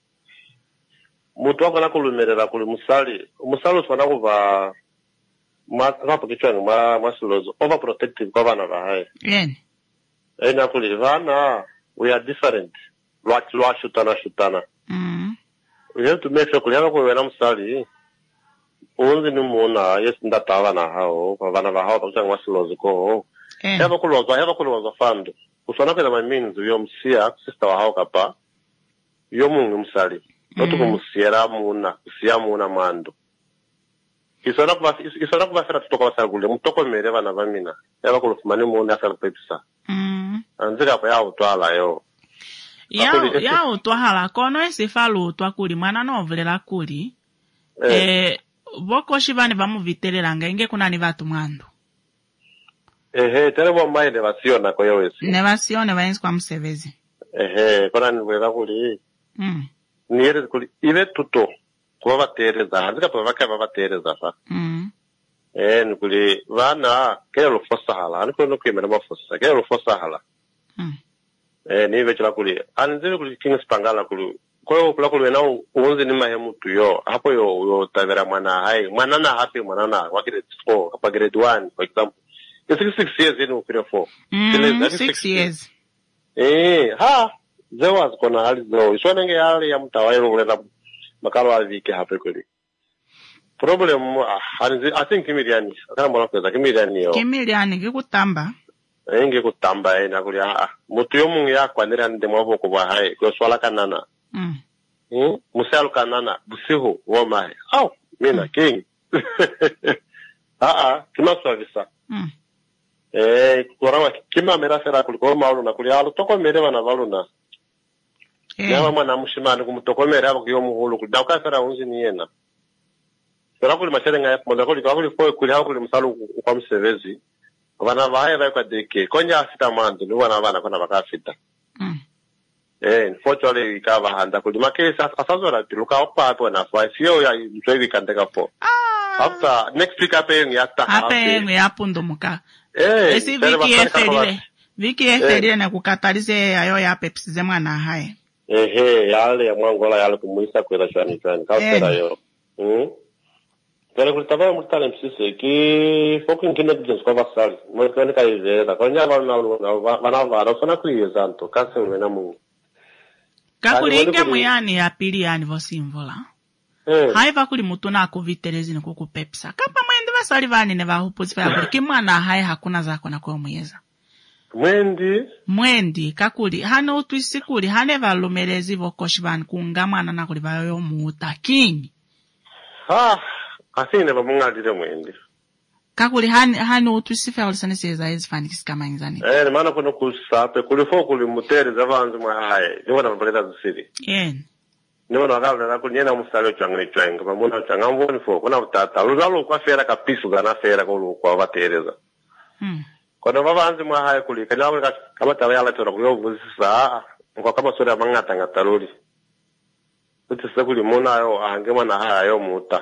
Mutu wako nakulumerera kuli musali. Musali usana kuva ma rapo kichwani ma masulozo overprotective kwa vana vahaye yen ena kuli vana we are different lwa lwa shutana shutana mm we have to make sure kuliana kwa wena msali unzi ni muona yes ndatava na hao kwa vana vahao kwa masulozo ko heva kulozo heva kulozo fando usona kwa my means yo msia sister wahao kapa yo mungu msali notu kumusiera muna kusia muna mando Isona kwa isona kwa fera tutoka wasagule mutoko mere bana bamina yaba kulufumani muone asala pepisa mm anzira kwa yao twala yo yao yao twahala kono esifalu twakuli mwana novulela kuli eh, eh boko shibane bamuvitereranga inge kunani batu mwandu ehe terebo maide basiona kwa yowesi ne basione bayenzi kwa musevezi ehe kona ni vulela kuli mm niere kuli ibe tuto kwa batereza handika pa bakaba batereza fa mm eh nikuli vana kero fosa hala aniko no kwemera mafosa kero fosa hala mm eh niwe chila kuli anzire kuli kings pangala kuli kwa hiyo kula kuli na uonze ni mahemu tu yo hapo yo yo tavera mwana hai mwana na happy mwana na wa grade four hapa grade one for example it's six years in grade four mm six years eh ha zewa kona hali zo isonenge hali ya mtawairo kuleta makalo avike hapo kweli problem I think kimiliani kana mbona kweza kimiliani yo kimiliani kikutamba enge kutamba ina kuli ah mutu yo mungu yakwa ndira ndemo boko bwa hai ko swala kanana mm mm musalu kanana busiho wo mai au mina king ah ah kima swavisa mm eh korawa kima mera sera kuliko maulu na kuli alo toko mere bana valuna Nyama mwana mushimani kumutokomera abo kiyo muhulu kuli dauka sera unzi ni yena sera kuli machere nga yapo kuli kuli foi kuli hao kuli musalu kwa musevezi vana vae vai kwa deke konya afita mandu ni wana vana kona vakafita mm eh unfortunately ikava handa kuli makesa asazora tiluka opa hapo na fa sio ya mtwevi kandeka po ah after next week ape ngata ape ngapo ndomuka eh esi viki eferile viki eferile na kukatalize ayo ya Pepsi ze mwana hai ehe yale ya mwangola yale kumuisa kwela chani chani kausera yo mm pero kulitaba mutale msise ki fokin kina business kwa vasali mo kwani kaizera konya bana bana bana sona kuiyezanto kase wena mu kakulinge muyani ya pili yani vosimvola eh haiva kuli mutu na kuviterezi ni kuku Pepsa kapa mwende vasali vani ne vahupuzi fa kuli kimwana hai hakuna zako na kwa muyeza mwendi mwendi kakuli hano utwisi kuli hane valumelezi vokoshi vani kungamana na kuli vayo muta kingi ha asine bamungadire mwendi kakuli hane hano utwisi fa ulisane seza ezi fani kisikama ingzani eh maana kono kusape kuli fo kuli mutere zavanzi mwa hai niwo na mbaleta zisiri yen niwo na gavana na kunyena musalo changani changa pamuna changambo ni fo kuna utata luzalo kwa fera kapisu gana fera kulu kwa vatereza hmm kono babanzi mwa hai kuli kana kama tawala tora kuyo vuzisa ngo kama sura mangata ngataruri utisa kuli mona yo angema na haya yo muta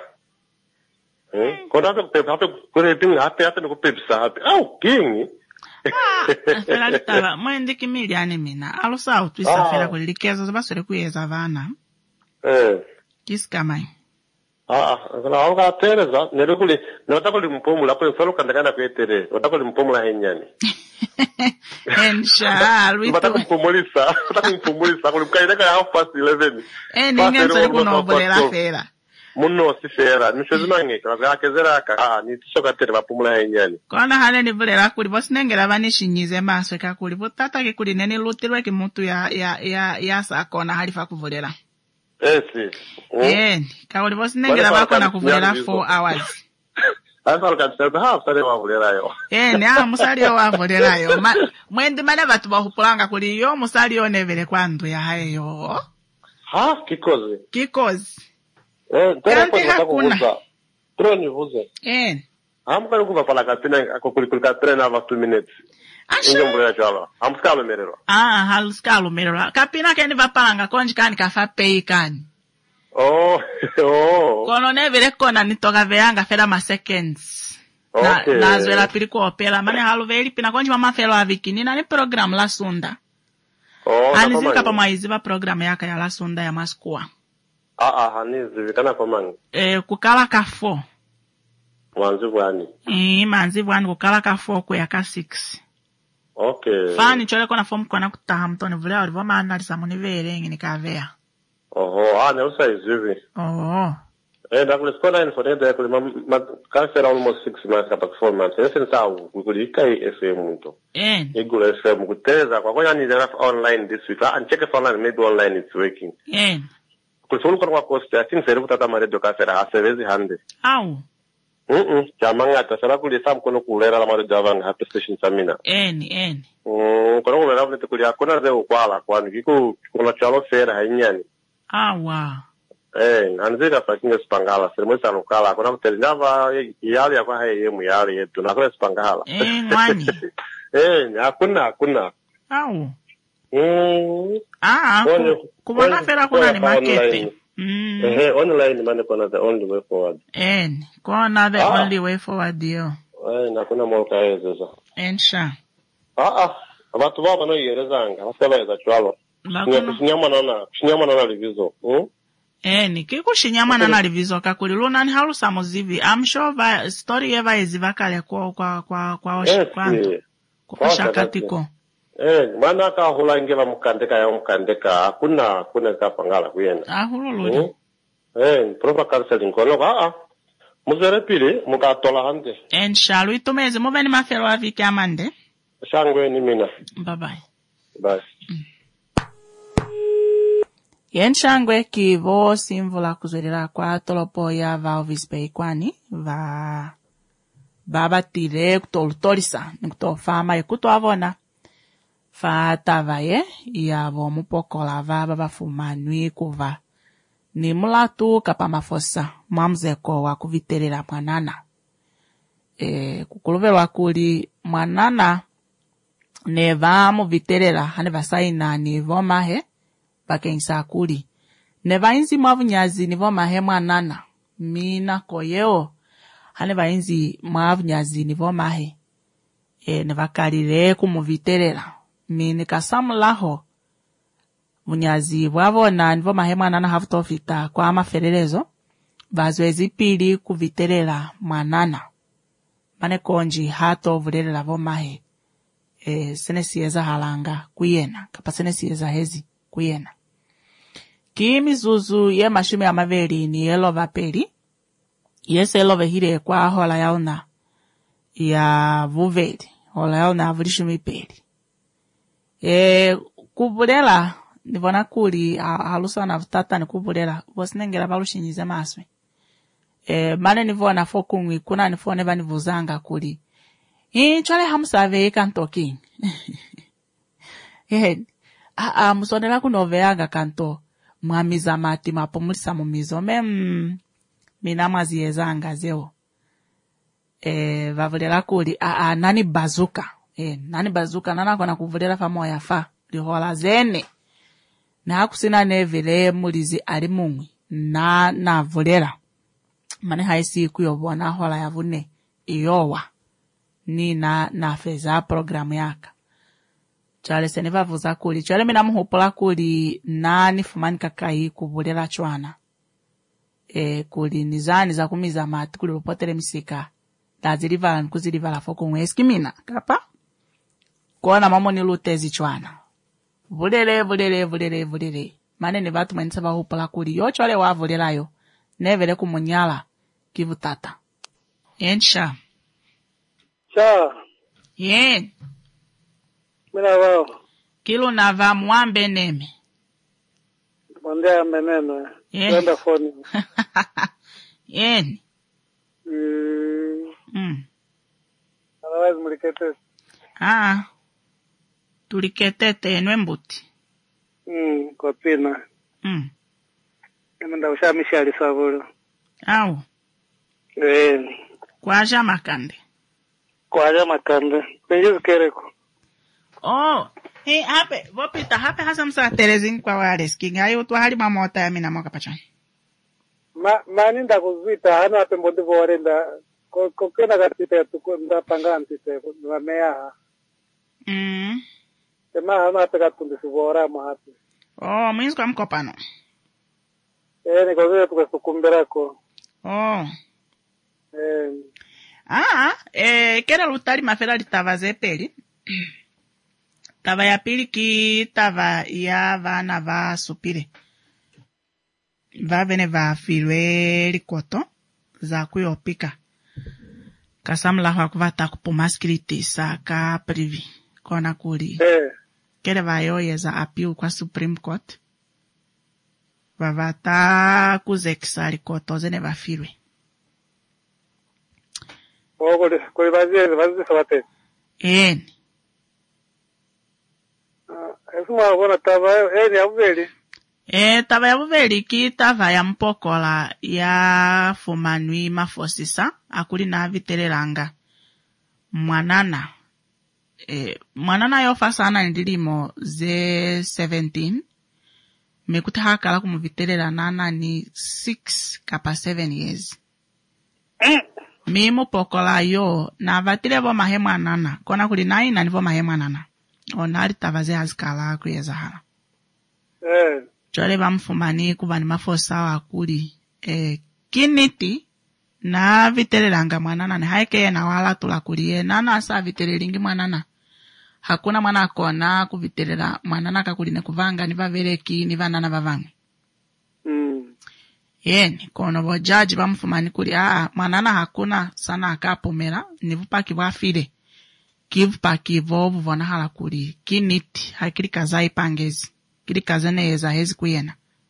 eh kono hapo pepe hapo kule pinga hapo hapo no pepsa hapo au kingi ah fela litaba mwende kimiliani mina alusa utwisa fela kuli likezo basore kuyeza vana eh kiskamai ah kana au ka tereza nero kuli no takuli mpomula hapo solo kandakana kwetere otakuli mpomula henyani Ensha, Luito. Batakumpumulisa, batakumpumulisa, kulimkaideka ya half past eleven. Eh, ninguém sabe kuno bolela fera. Muno si fera, nishozi mangeka, vakezera ka, ah, ni tishoka tere vapumula yenyani. Kona hale ni bolela kuli, bosi nengela vanishinyize maso ka kuli, botata ke kuli nene lutirwe ki mutu ya, ya, ya, ya sakona halifa kuvolela. Eh, si. Eh, ka kuli bosi nengela vakona kuvolela four hours. Asa alikanisebe, haa, msari wa vulera yo. Eh, ni haa, msari wa vulera yo. Ma, mwendi mane vatu bahupulanga kuli yo, msari yo nevele kwa ndu ya hae yo. Ha, kikozi. Kikozi. Eh, tere kwa natakuvuza. Tro ni vuze. Eh. Hamuka nukuva pala kapina, kukulika tre na va two minutes. Asha. Inge mbule ya chala. Hamuskalo merero. Ah, haluskalo merero. Kapina keni vapalanga konji kani kafa pei kani. Oh, oh. Kono nevele kona nitoka veanga fela ma seconds. Okay. Na, na zwela pili kuopela. Mane halu veli pina konji mama felo aviki. Nina ni program la sunda. Oh, Anizika pa maiziva program yaka ya la sunda ya maskua. Ah, ah, hanizi, kana komangi. Eh, kukala ka four. Wanzivu yani. Eh, manzivu yani kukala ka four kuya ka six. Okay. Fani chole kona fomu kona kutaha mtoni vile walivo maana lisamuni vele ngini kavea. Oho, ah, ne usa izivi. Oh. Eh, dakule skona info nede kule ma, ma, kansera almost six months kapa four months. Ese nisa kukuli ikai F M mto. Eh. Igule F M kuteza. Kwa kwa yani zera online this week. Ah, check it online, maybe online it's working. Eh. Kusulu kwa kwa poste, I think seri kutata maredio kasera hasewezi hande. Au. Mm-mm, chamanga tasara kuli sam kono kulera la maredio avanga hape station samina. Eni, eni. Mm, kono kulera vnete kuli akona ze ukwala kwani kiku kuna chalo fera hainyani. Awa. Eh, anzika fakinga spangala, seremwesa lokala, kuna kutelinava yali yakwa haye yemu yali yetu, nakule spangala. Eh, mwani. Eh, hakuna, hakuna. Au. Mm. Ah, ku, kubona fera kuna ni makete. Mm. Eh, online mane kona the only way forward. En, kona the ah. only way forward yo. Eh, nakuna molka ezeza. Ensha. Ah ah, abantu baba no yerezanga, basebeza chwalo. Nga kushinyama nana, kushinyama nana livizo. Hmm? Eni, kiku shinyama nana livizo kakuli luna ni halu samuzivi. I'm sure va, story eva eziva kale kwa, kwa, kwa, kwa oshi yes, kwanto. Kwa shakatiko. Eh, mana ka hula ingeva mukandeka ya mukandeka, hakuna, hakuna kapangala kuyenda. Ah, hulu ludi. Hmm? Eh, propa counseling kono, ah ah. Muzere pili, mukatola hande. Ensha, lui tumezi, muveni mafelo aviki amande. Shangwe ni mina. Bye bye. Bye. Mm. Yenshangwe ki vo simvula kuzwerera kwa tolopo ya va ovispe kwani va baba tire kutolutolisa nikutofama ikuto avona fa tavaye ya vo mupokola va baba fumanwi kuva ni mulatu kapa mafosa mwamzeko wa kuviterera mwanana e kukuluverwa kuli mwanana ne va muviterera hane vasaina ni vomahe bakensa kuli. Ne vainzi mwavunyazi nivo mahe mwanana. Mina koyeo. Hane vainzi mwavunyazi nivo mahe. E, ne vakalile kumuviterera. Mini kasamulaho. Vunyazi wavona nivo mahe mwanana havutofita kwa maferelezo. Vazwezi pili kuviterera mwanana. Mane konji hato vulerela vo mahe. E, sene sieza halanga kuyena. Kapa sene sieza hezi kuyena. Kimi zuzu ye mashumi ya maveri ni elova peri. Yese elova hire kwa hola yauna ya vuveri. Hola yauna avulishumi peri. E, kubulela, nivona kuli, halusa na vutata ni kubulela. Vosinengela valushinyize maswe. E, mane nivona fokungwi, kuna nifone va nivuzanga kuli. Hii chwale hamusave kantoki. He, a, a, musonela kunoveaga kanto. Mwamiza mati mapomulisa mumizo mem mina mwaziyezanga zeo e vavulela kuli a, a nani bazuka e nani bazuka nana kona kuvulela fa moya fa lihola zene na hakusina nevele mulizi ali mumwi na na vulela mane haisi kuyobona hola yavune iyowa ni na na feza programu yaka chale seneva vuza kuli chale mina muhupula kuli nani fumani kakai kubulela chwana e kuli nizani za kumiza mati kuli lupotere misika dazilivala nkuzilivala foko mweski mina kapa kuona mamoni lutezi chwana vulele vulele vulele vulele manene vatu mwenisa vahupula kuli yo chwale wavulelayo nevele kumunyala kivutata ensha Cha. yen Mina wao. kilu nava mwambe neme Mwambia menene. Yen. Kwenda phone. yen Mm. mm. Otherwise mlikete. ah tuliketete enwe mbuti Mm, kwa pina. mm. Nenda ushamisha alisavulu. au Eh. kwaja makande Kwa ya makande. Pengizi kereko. oh hey hape vopita hape hasa msa terezin kwa wales kingayo tu hali mamota ya mina moka pachani Ma mani nda kuzita hana ape mbodi vorenda. Ko ko kena gatite tuko nda panganti te na meya. mm. Tema hana ape gatundi sivora mahati. oh mwinzi kwa mkopano Eh ni kwa vile tukasukumbira ko. oh Eh. ah eh kera lutali mafera litava zepeli tava ya pili ki tava ya vana va supire va vene va filwe likoto za kuyopika kasamla hwa kuvata kupumaskiliti saka privi kona kuli Eh. kere va yoyeza appeal kwa Supreme Court vavata kuzekisa likoto zene va filwe Ogo de koi bazi bazi sabate. eni Esuma bona tava eni aveli. E tava ya vuveli ki tava ya mpokola ya fumanwi mafosisa akuli na vitelelanga mwanana e mwanana yo fasana ndilimo ze seventeen mekuti hakala kumuvitelela nana ni six kapa seven years mimo pokola yo na vatile vo mahe mwanana kona kuli nai na nivo mahe mwanana onali tava ze azikala kuyezahala Eh. chole vamfumani kuva ni mafosa wakuli eh, kiniti na vitelelanga mwanana ni haike na wala tula kulie nana asa vitelelingi mwanana hakuna mwana akona kuvitelela mwanana kakuline kuvanga ni vaveleki ni vanana vavangu Mm. yeni kono bo judge vamfumani kuli aa mwanana hakuna sana akapomela ni vupaki vafile kivupaki vo vuvona hala kuli kiniti hakili kazai pangezi kili kazane yeza hezi kuyena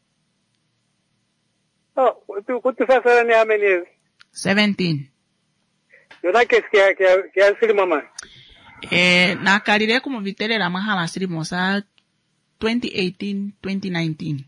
Oh, kuti kuti sasa ni how many years? seventeen Yona kesi kia kia kia siri mama. eh nakalile kumuvitelela mwahala asili mosa twenty eighteen twenty nineteen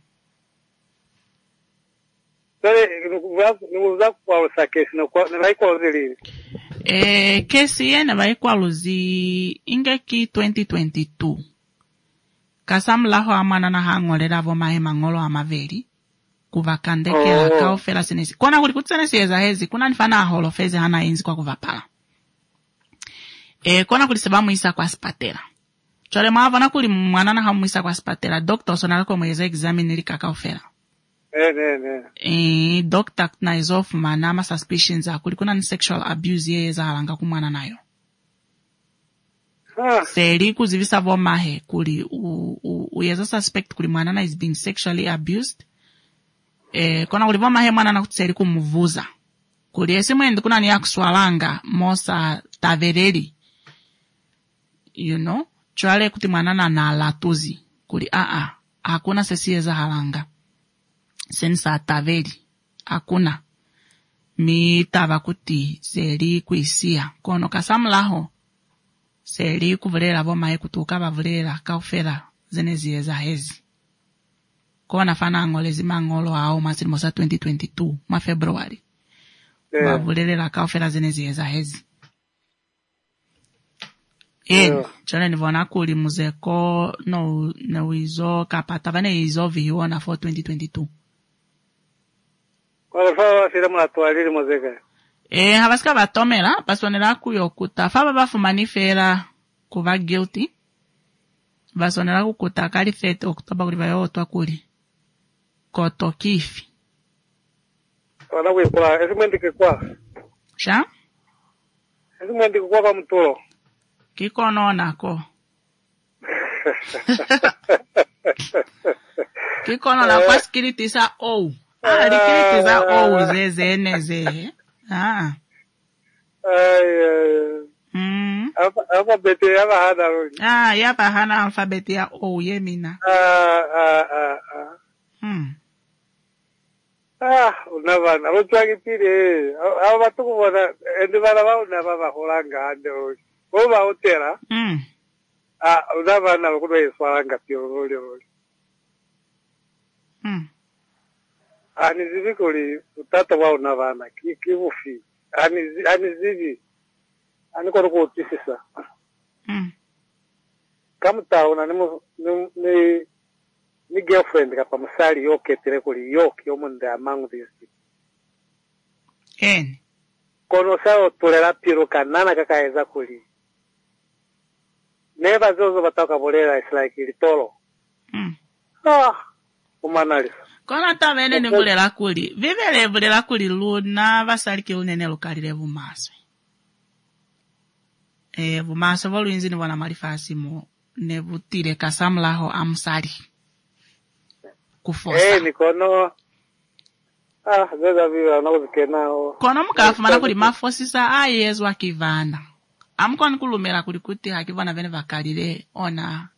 Sare nukuva nukuva kwa usakesi no kwa na kwa uzili. eh kesi yena vaikwaluzi ingeki twenty twenty-two kasamlaho amana na hangolela vo mahe mangolo amaveli kuvakandekela Oh. kaofela senesi kona kuli kutsenesi yeza hezi kuna nifana holo fezi hana inzi kwa kuvapala e kona kuli sebamu isa kwa spatela chole maavana kuli mwanana hamu isa kwa spatela doctor sonala kwa mweza examine li kakaofela Eh ne ne. e doctor na izofu manama suspicions akuli kuna ni sexual abuse yeza halanga kumwana nayo Ah, seli kuzivisa vo mahe kuli u, u, uyeza suspect kuli mwanana is being sexually abused eh kona kuli vo mahe mwanana kutseli kumuvuza kuli esi mwendi kuna ni yakuswalanga mosa tavereli you know chwale kuti mwanana na latuzi kuli a a hakuna sesiyeza halanga sensa taveri hakuna mi tava kuti seli kuisia kono kasamlaho seli kuvulela vo mahe kutuka vavulela kaufela zene ziyeza hezi kona fana angolezi mangolo ao masili mosa twenty twenty-two ma February eh. vavulelela kaufela zene ziyeza hezi eh Yeah. chale nivona kuli muzeko no no izo kapata vane izo viona for twenty twenty-two Kwa sababu sira mwana tualili mozeka. eh havasika vatomela basonela kuyokuta fava vafumanifela kuva guilty vasonela kukuta kali thirty October kuli vayotwa kuli kotokifi Wana wikula esi mwendi kikwa. sha Esi mwendi kikwa kwa mtulo. kikono nako Kikono la kwa skiritisa o. Ah, likiritisa o zeze neze. Ah. Ay, ay. Mm. Alfabeti yaba hana ruli. Ah, yaba hana alfabeti ya o yemina. Ah, ah, ah, ah. Hmm. Ah, unavana. Utwagi pide. Awa batuku wana. Endi wana wa unavana holanga ande ruli. Oba utera. Hmm. Ah, unavana wakudwa yiswalanga pio ruli ruli. Hmm. Ani zivi kuli utata wa unavana. Kivufi. Ani, ani zivi. Ani kono kutisisa. Hmm. Kama taona ni ni ni ni girlfriend kapa musali yoke tere kuli yoke omunde among these people. En. Kono sao tolera piro kanana kakaeza kuli. Neba zozo bataka bolera is like litolo. Hmm. Ah, umanalisa. Kono tavene ni bulela kuli. Vivele bulela kuli luna vasali ki unene lukalile vumaswe. Eh, vumaswe volu inzini wana malifasi mo. Ne vutire kasamlaho amsali. Kufosa. Eh, ni kono. Ah, zeza viva nakuzikenao. Kono mukafumana kuli mafosisa ayezu akivana. Amkoni kulumela kuli kuti hakivana vene vakalile ona.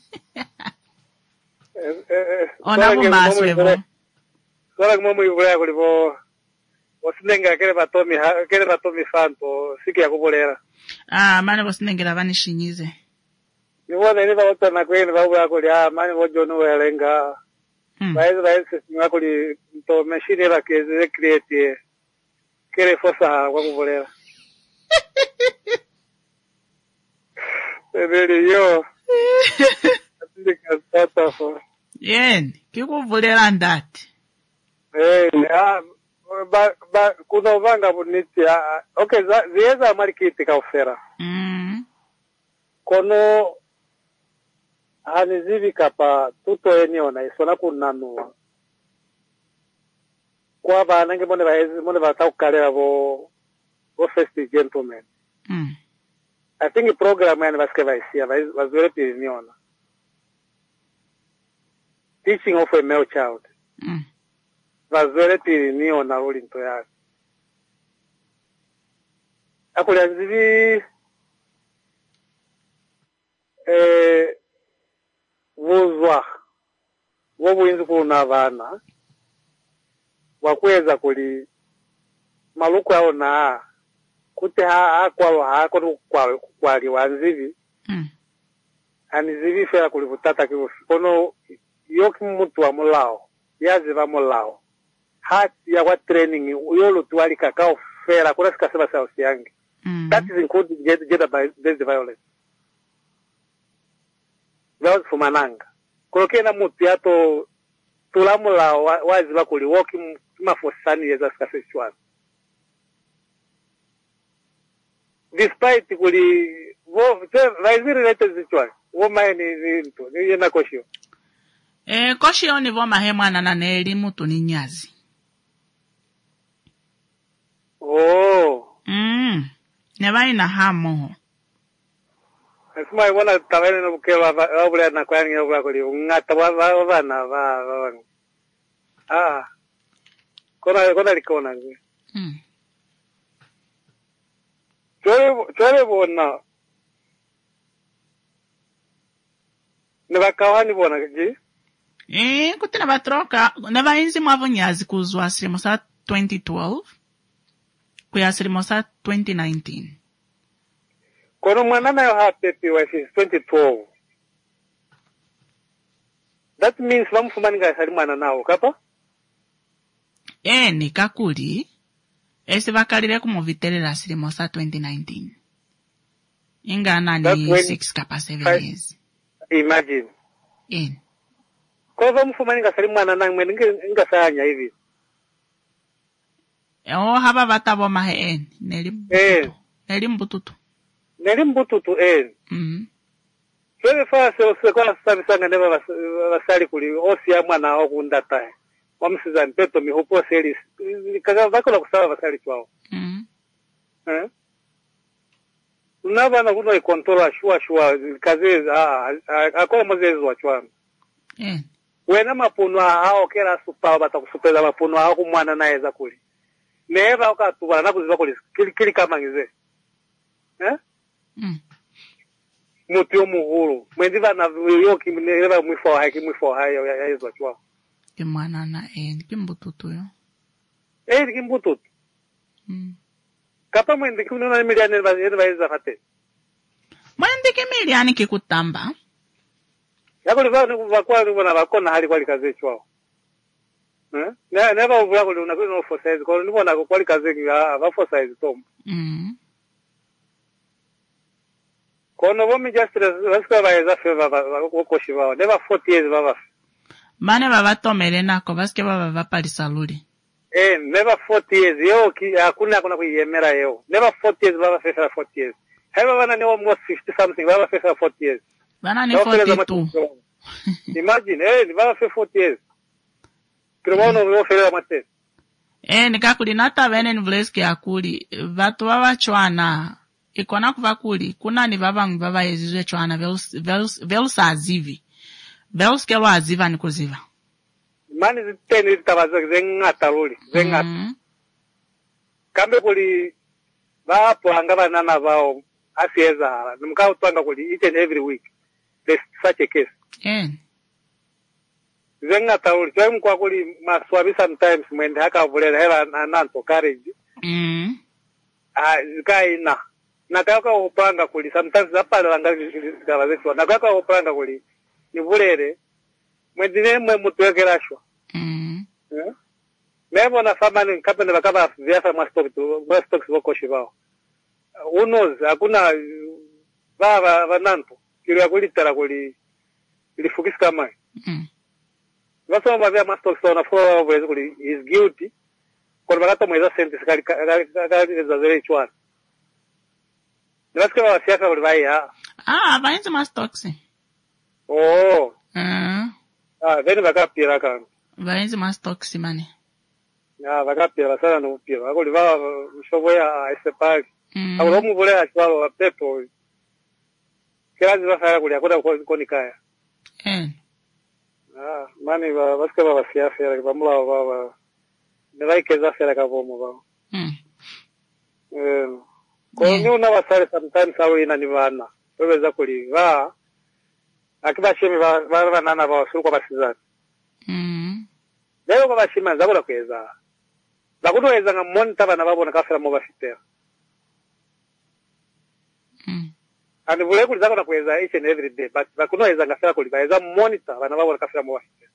Eh, eh, Ona vumaswe vo. Sola como muy buena kuli vo. Wasinenga kele batomi kele batomi fanto siki ya kubolera. Ah, mane wasinengela vanishinyize. Niwona ni bawota na kweli bawa kuli ah mani bojo no welenga. Hmm. Baezi baezi singa kuli to machine la keze create kele fosa kwa kubolera. Ebeli yo. Ndika tata fo. Yen, kikuvulela ndati. Eh, ah ba ba kuno vanga boniti ah okay zieza marikiti ka ofera. Mm. Kono hanizivi kapa tuto eniona isona kunanua kwa banange mone baezi mone bataukalera bo bo first gentleman. Mm. I think the program yani baske baisia was very eniona teaching of a male child. Mm. Was very eniona roli nto yake akuli zivi eh vuzwa wobuyinzi kuna vana wakweza kuli maluku yao na kuti ha kwalo ha kono kwalo kwali wanzivi Mm. ani zivi fera kuli vutata kibufi kono yoki mtu wa mulao yazi va mulao hati ya wa training yolo tuwali kakao fera kuna sikasema sa usiangi. Mm. That is including gender-based violence. Violence fumananga. Kolokena mutu yato tulamula wazi bakuli woki mafosani yeza skasechwana. Despite kuli wo vaiziri related zichwana. Wo mae ni zinto. Ni yena koshio. Eh, koshio ni voma hemwana na neli mutu ni nyazi. Oh. Mm. Neva ina hamo. Esma wana tabene no bukela wabule na kwa ngi wabula kuli ngata wa bana ba. Ah. Kona kona likona ngi. Mm. Chore chore bona. Neva kawani bona ji. Eh, kutina batroka. Neva inzi mwavo nyazi kuzwa sirimosa twenty twelve. Kuya sirimosa twenty nineteen. Kono mwana na yo hapepi wa is twenty twelve. That means vamfumani nga sali mwana nao kapa? Eh, ni kakuli. Esi vakalile kumovitelela sirimosa twenty nineteen. Inga nani six kapa seven years. Imagine. Eh. Kwa vamfumani nga sali mwana na mweni nga sayanya hivi. Oh, haba batabo mahe en. Neli mbututu. Eh. Neli mbututu. Neli mbututu en. Mm. Sebe fase osekwa sabisanga neba basali kuli osi ya mwana okundata. Wamusizani peto mihopo series. Kaga bakola kusaba basali kwao. Mm. Eh? unavana kuno ikontrola shua shua kazi ah akola mozezi wachwana eh wena mapuno hao kera supa batakusupeza mapuno hao kumwana naeza kuli neva ukatuba nakuziba kuli kili kili kama ngize eh mm muti omuhuru mwendiva na yoki neva mwifo haki mwifo hayo yaizwa chwa kimwana na eh kimbututu yo eh kimbututu mm kapa mwendi kunona miliani vaiza fate mwendi kimiliani kikutamba yakuli vanu vakwa vana vakona hali kwali kazi chwao eh ne neva uvula kuli una kuno for size ko nibona ko kwali kazi ava for size tom mm kono vomi just vaska vaiza feva vakoshiva neva forty years vava mane baba tomere nako baske baba vapalisaluli eh never forty years yo ki hakuna kuna kuyemera yo never forty years baba fesa forty years haba bana ni almost fifty something baba fesa forty years bana ni forty-two imagine eh ni baba fesa forty years kirono yo fera mate eh nikakuli nata bene ni vleske akuli vatu baba chwana ikona kuva kuli kuna ni baba ngibaba yezizwe chwana velus velus velus azivi velus kelo aziva nikuziva mani ziteni zitabaza zengata luli zengata mm. kambe kuli bapanga banana bao asieza nimkao twanga kuli each and every week there's such a case eh zengata luli twa mkwa kuli maswabi sometimes mwende haka vulera hela nanto courage mm ah zikaina nakaka upanga kuli sometimes zapala ngazi zikabazetwa nakaka upanga kuli nivulere mwendine mwe mutwekerashwa mm eh memo na famani kapende bakaba viafa mastock tu mastock zoko shibao unos hakuna baba bananto kile kulitara kuli ilifukisa kama mm basa baba mastock sona for over kuli is guilty kwa bakata mweza sentence kali kali za zile chwana nasikia wasiaka kuli baya ah bainzi mastocks oh mm ah veni bakapira kan bainzi mastocks mane ya bakapira sana no pira akoli va shoboya esepali mm akulo muvule achwalo wa pepo kirazi bafara kuli akoda koni kaya eh ah mani ba baske ba basia fera bamula ba ba ne vai keza fera ka bomo ba mm eh ko ni una basare sometimes awo ina ni bana bebeza kuli va akiba shemi ba ba banana ba suko basizana mm lero ko bashima zakola kweza bakutoweza nga monitor bana babona kafera mo bafitera mm and vule kuli zakola kweza each and every day but bakunoweza nga fera kuli baeza monitor bana babona kafera mo bafitera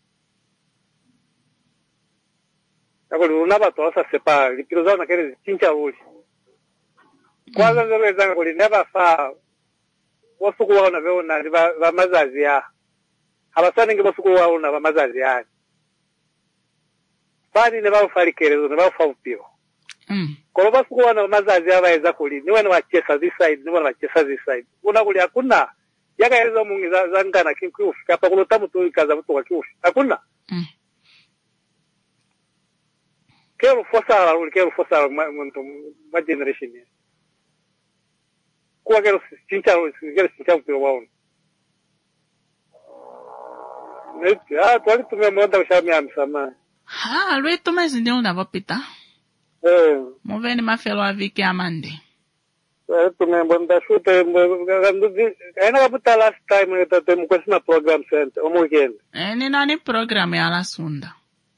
akoli unaba to asa sepa lipiro zao na kile chincha uli kwanza zaweza nga kuli never fa wasuku wao na veo na ba mazazi ya habasani nge wasuku wao na ba mazazi ya bani ne bafarikerezo ne bafawupiro mm kolo basuku wana mazazi abaeza kuli niwe ne wachesa this side niwe wachesa this side una kuli hakuna yakaeleza mungi za zangana kikufika pa kulota mtu ikaza mtu kwa kiufi hakuna mm kero fosa uli kero fosa mtu ma generation ya kwa kero chincha kero chincha mtu wao ne ah twali tumemwenda ushamia amsama ha lwetu mezi ndio unavopita eh moveni mafelo avike amande eh tumemwenda shute nganduzi kaina kaputa last time tate mkwesina program center omo weekend eh ni nani program ya la sunda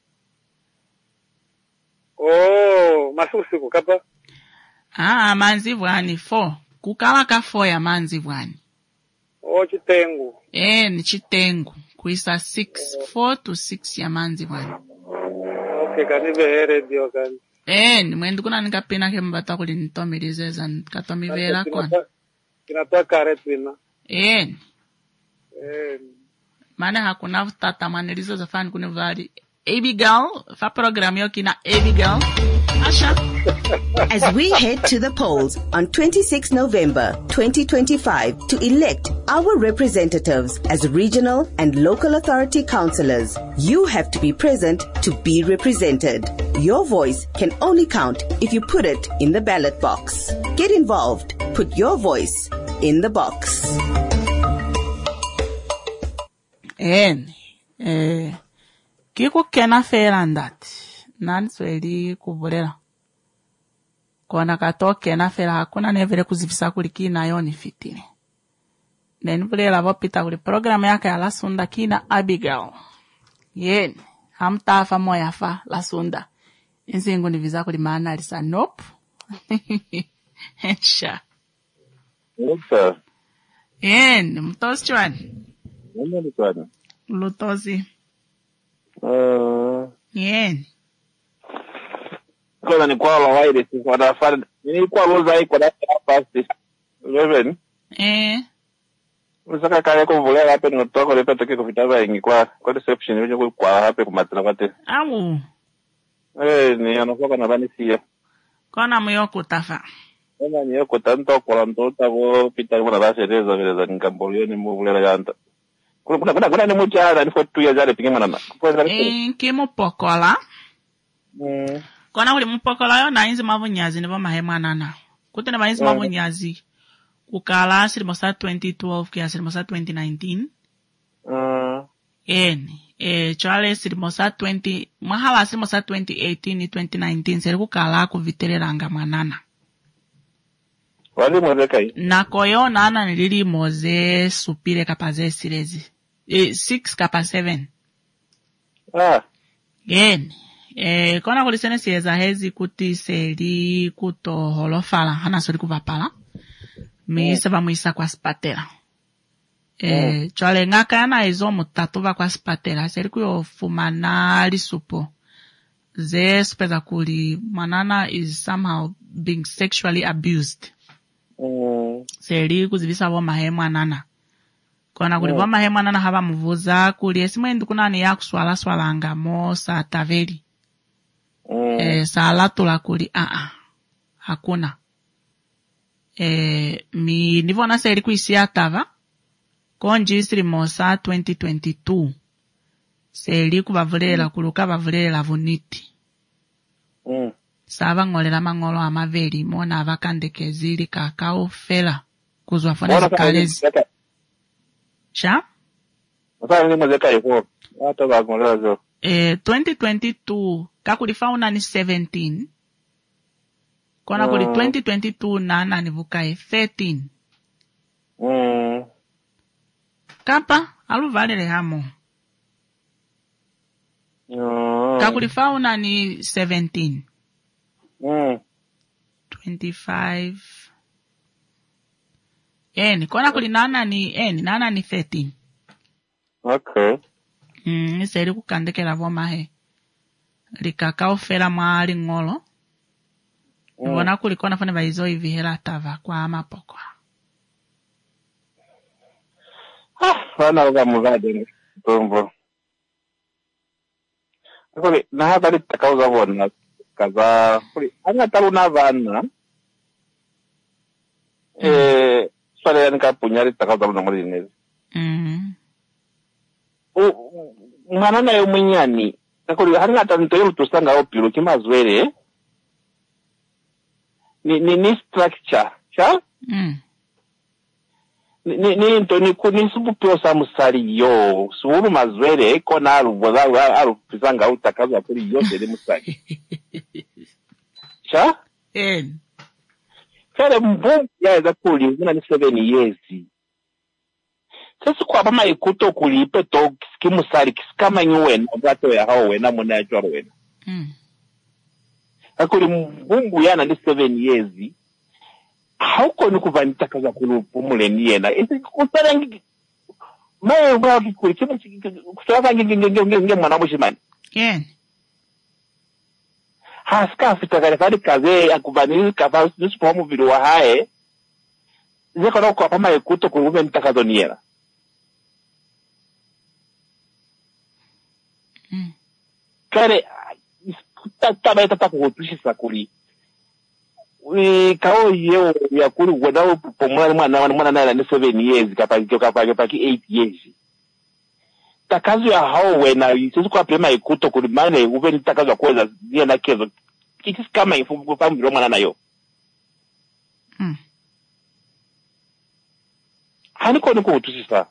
oh masusiku kapa ah manzi bwani four kukala ka four ya manzi bwani oh chitengu eh ni chitengu kuisa six four to six ya manzi bwani okay kanibe here dio kan eh ni mwendu kuna nikapina ke mbata kuli nitomirizeza nikatomivela kwa kinatoa karetina eh eh maana hakuna tata manelizo za fani kuni vari Abigail fa program yo kina Abigail Asha. As we head to the polls on the twenty-sixth of November twenty twenty-five to elect our representatives as regional and local authority councillors, you have to be present to be represented. Your voice can only count if you put it in the ballot box. Get involved. Put your voice in the box. En, eh, kiko kena fera ndati. Nani sweli kubulela. Kona kato kena fera hakuna nevele kuzivisa kuliki na yoni fitini. Neni bulela wapita kuli programu yake ya lasunda kina Abigail. Yen, hamtafa moya fa lasunda. Inzingu ni viza kuli maana alisa nope. Hensha. Luta. Yen, mtosi chwani. Nini ni chwani? Lutosi. Uh... Yen. Kona ni kwa la waide si kwa da fara. Nini kwa loza hii kwa da fasti. Reven. Eh. Usaka kare ko volela hape no toko repete ke kufitaba ingi kwa kwa reception yo kwa hape kumatana kwate. Awu. Eh ni anofoka na bani siya. Kona muyo kutafa. Kona ni yo kutanto kwa ntota bo pita mwana da sereza vile za ngambolio ni mu volela yanta. Kuna kuna kuna ni mucha ni for two years ale pinga mana. Eh kimo pokola. Mm. Kona uli mupokola yo na inzi mavunyazi ni bama hema nana. Kutene ba inzi mavunyazi. Kukala sirimosa twenty twelve kia sirimosa twenty nineteen. Uh. En, eh, chwale sirimosa twenty, mahala sirimosa twenty eighteen ni twenty nineteen, siri kukala kuvitere ranga manana. Wali mweze kai? Na koyo nana nilili moze supire kapaze sirezi. Eh, six kapa seven. Ah. En, eh, kona kulisene siyeza hezi kuti seri kuto holofala, hana suri kuvapala. Miisa va muisa kwa spatela. Eh, chwale ngaka yana izo mutatu va kwa spatela. Seri kuyo fumana li supo. Ze supeza kuli manana is somehow being sexually abused. Mm. Seri kuzivisa wa mahema nana. Kona kuli wa mahema nana hava muvuza kuli. Esimu endu kuna ni ya kuswala swalanga mo sa taveri. Mm. Eh, sa alatula kuli a a. Hakuna. Eh, mi nivona seri kuisi atava. Konji sirimosa twenty twenty-two. Seri kubavulela kuluka bavulela vuniti. Mm. Sava ngolela mangolo amaveri mona avakandeke zili kakao fela. Kuzwa fona zikalezi. Cha? Wasa ni mweze kai kwa. Wata ba ngolela zo. Eh, twenty twenty-two. Kakulifauna ni seventeen. Kona kuli twenty twenty-two nana nivukai thirteen. Mm. Kapa, alu valele hamo. Mm. Kakuli fauna ni seventeen. Mm. twenty-five. Eni, kona kuli nana ni, eni, nana ni thirteen. Okay. Mm, seri kukandeke la voma he. Likakao fela maali ngolo. Mm. Wana kulikuwa nafanya baizo hivi hela tava kwa ama poko. Ah, wana uga muvade ni tumbo. Kuli, na hapa li takauza wana kaza. Kuli, anga talu na vana. Mm. Eh, swale ya nika punya li takauza wana mwari nezi. Mm. Mwana yo mwenyani. Kuli, hali nga tanito yu tusanga opilu kima zwele. Ni, ni, ni structure, cha? Mm. Ni, ni, ni, into, ni, ni subu pio sa musari yo. Suuru mazwele, kona alu, boza, alu, alu, pisanga utakazu apuri yo, sede musari. Cha? En. Kere mbungu ya eza kuli, zina ni seven years. Sasa kwa bama ikuto kuli, ipe to, kisiki musari, kisikama nyuwe, ngato ya hao wena, muna ya juwa wena. Mm. Akuli mbungu yana ni seven years. Hauko ni kuvanita kaza kulupumule niyena. Isi kusara ngi... Mae mbao kikuli. Kusara ngi ngi ngi ngi ngi mwana mshimani. Yen. Haska afita karefari kaze akuvani kafa nusipomu viru wa hae. Zeko na kwa pama ekuto kulume nitakazo niyena. Mm. Kare... Taba ya tata kuhutushi sakuli. We kao yeo ya kuli wadao pomwana mwana mwana na na seven years kapaki kapaki kapaki eight years. Takazu ya hao wena yisisu kwa prema ikuto kulimane ube ni takazu ya kweza zia na kezo. Kikisi kama ifubu kwa mbiru mwana na yo. Mm. haniko niko utusisa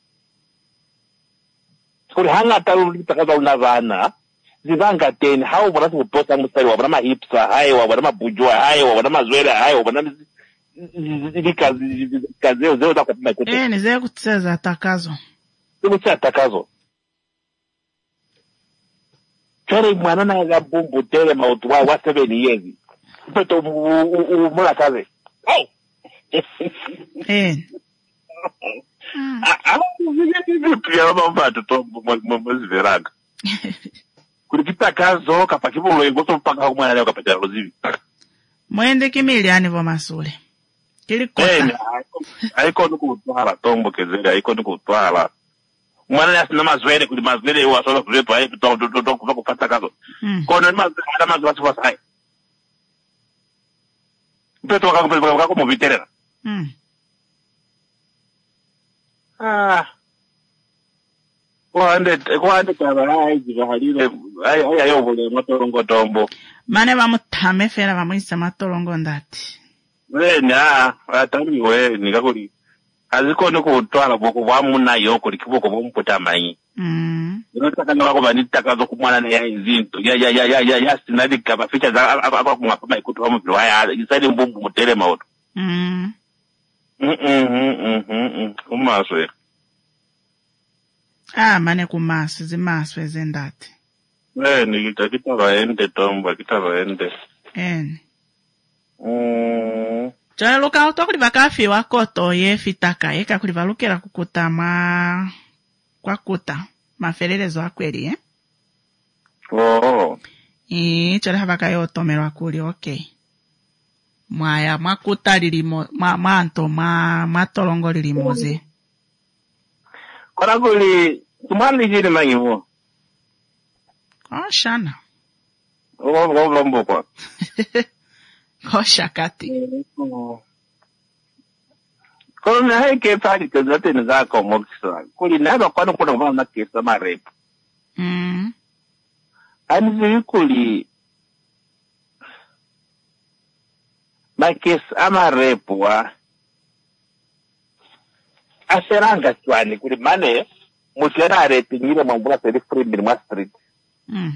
kuri hanga taru takaza una vana zivanga ten how bona kuposta musari wa bona hipsa hayi wa bona bujwa hayi wa bona mazwela hayi wa bona zikazi kazi zeo za kupima kote eh nize kutseza takazo kutsa takazo Kare mwana na ya bumbu tele mautu wa wa seven years peto umula kaze hey eh ah ah pia baba to mwezi veraga kulikita kazo kapakibulo ingoto mpaka kumwana leo kapata rozivi mwende kimiliani vo masule kilikota eh aiko ndikutwala tombo kezeli aiko ndikutwala mwana ya sina mazwele kuli mazwele wa solo kulepa hai to to to kuva kupata kazo kono ni mazwele mazwele tu wasai mpeto wakakupeleka wakako moviterera mm ah kwande kwande kaba hai jihalile ai ai ayovole matorongo tombo mane bamutame fera bamwisa matorongo ndati wena atami we nikakuli aziko ndikutwala boko bwamuna yoko likiboko bomputa manyi mm ndotaka ngako bani takazo kumwana ya izinto ya ya ya ya ya sinadi kaba features aba kumapa mai kutu bamu waya isali mbumbu mutele mauto mm mm mm mm kumaswe ah mane kumaswe zimaswe zendati eh nikita baende tomba kita baende en mm Jale loka auto kuli bakafi wakoto ye fitaka eka kuli balukera kukuta ma kwa kuta maferelezo akweli eh oh eh jale habaka yo tomero akuli okay mwaya makuta lilimo ma manto ma matolongo lilimoze kora kuli tumali jini manyiwo oh shana oh oh lombo kwa oh shakati kono na heke pali kazate na zako mokisa kuli naba kwano kuna mwana na kesa marep mm anzi kuli makes amarep wa aseranga twani kuli mane mutera rep nyire mwambula seri free mwa street mm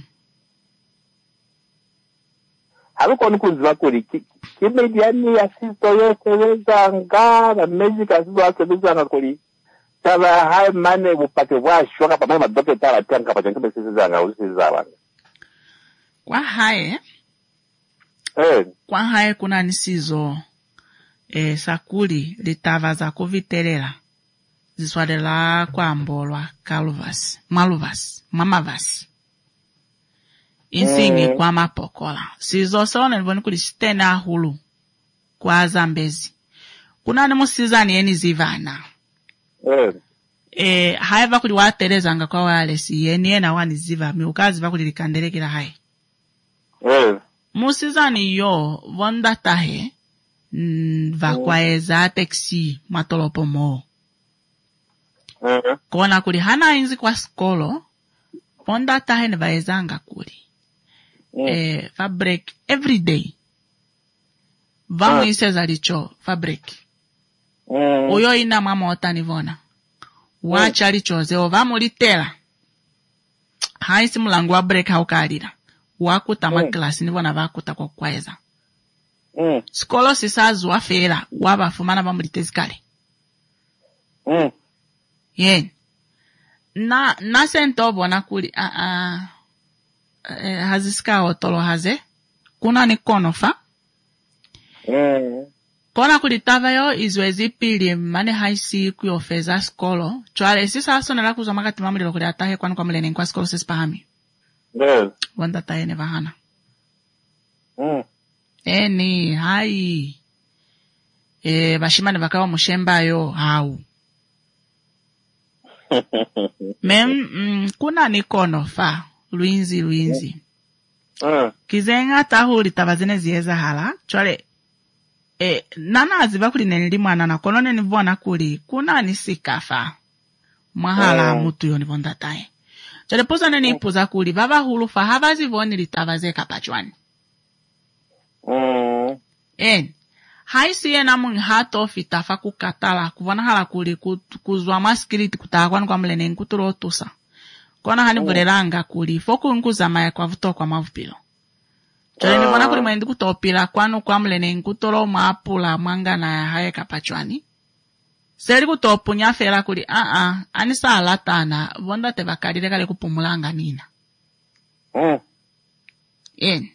Haluko nukuziva kuri kimediani asisto yose wezanga bamezi kazizo asebezanga kuri taba hai mane bupate bwa shoka pa mama doketa la tanka pa tanka besizanga usizaba kwa hae eh kwa hae kuna nisizo eh sakuli litava za kuvitelela ziswadela kwa mbolwa kaluvas maluvas mamavas insingi mm. kwa mapokola sizo sone nivoni kuli stena hulu kwa Zambezi kuna ni musizani yeni zivana eh eh haiva kuli waterezanga kwa wale si yeni yena wani ziva miukazi va kuli likandelekila hai eh musizani yo vonda tahe mm, va kwa eza taxi matolopo mo eh kona kuli hana inzi kwa skolo vonda tahe ni vaezanga kuli Mm. Eh, fabric every day. Vamo uh. iseza licho fabric. Mm. Oyo ina mama otanivona. Wacha mm. lichoze ovamo litela. Haisi mulangu wa break haukalira. Wakuta mm. maklasi nivona vakuta kwa kweza. Mm. Skolo sisazu wafela waba fumana vamulitezikale. Mm. Yen. Na na sento bona kuli a uh, a uh, Eh, hazisika otolo haze kuna ni konofa mm. kona kulitava yo izwezi pili mane haisi kuyofeza skolo chwale sisa asona la kuzo makati mamulilo kuli atahe kwanu kwa mulene kwa skolo sisipahami yes wanda tae ne vahana mm. eni hai eh bashimane bakawa mushemba yo hau mem mm, kuna ni konofa Luinzi Luinzi. Uh. Kizenga tahuli tabazene zieza hala. Chwale, eh, nana aziva kuli nenili mwana na konone nivona kuli, kuna nisikafa. Mahala uh. mutu yo nivonda tae. Chwale poza nene ipuza kuli, baba hulufa hava zivoni litabaze kapachwani. Uh. En, haisi yena mungi hato fitafa kukatala kuvona hala kuli kuzwa maskiriti kutakwani kwa mlene nkuturo tusa kona hani bureranga kuli foku nkuzama ya kwa vuto kwa mavupilo chale ni vona kuli mwendi kutopila kwanu kwa mlene nkuturo maapula mwanga na haye kapachwani seri kutopunya fera kuli a a anisa alatana vonda te bakarire kale kupumulanga nina mm en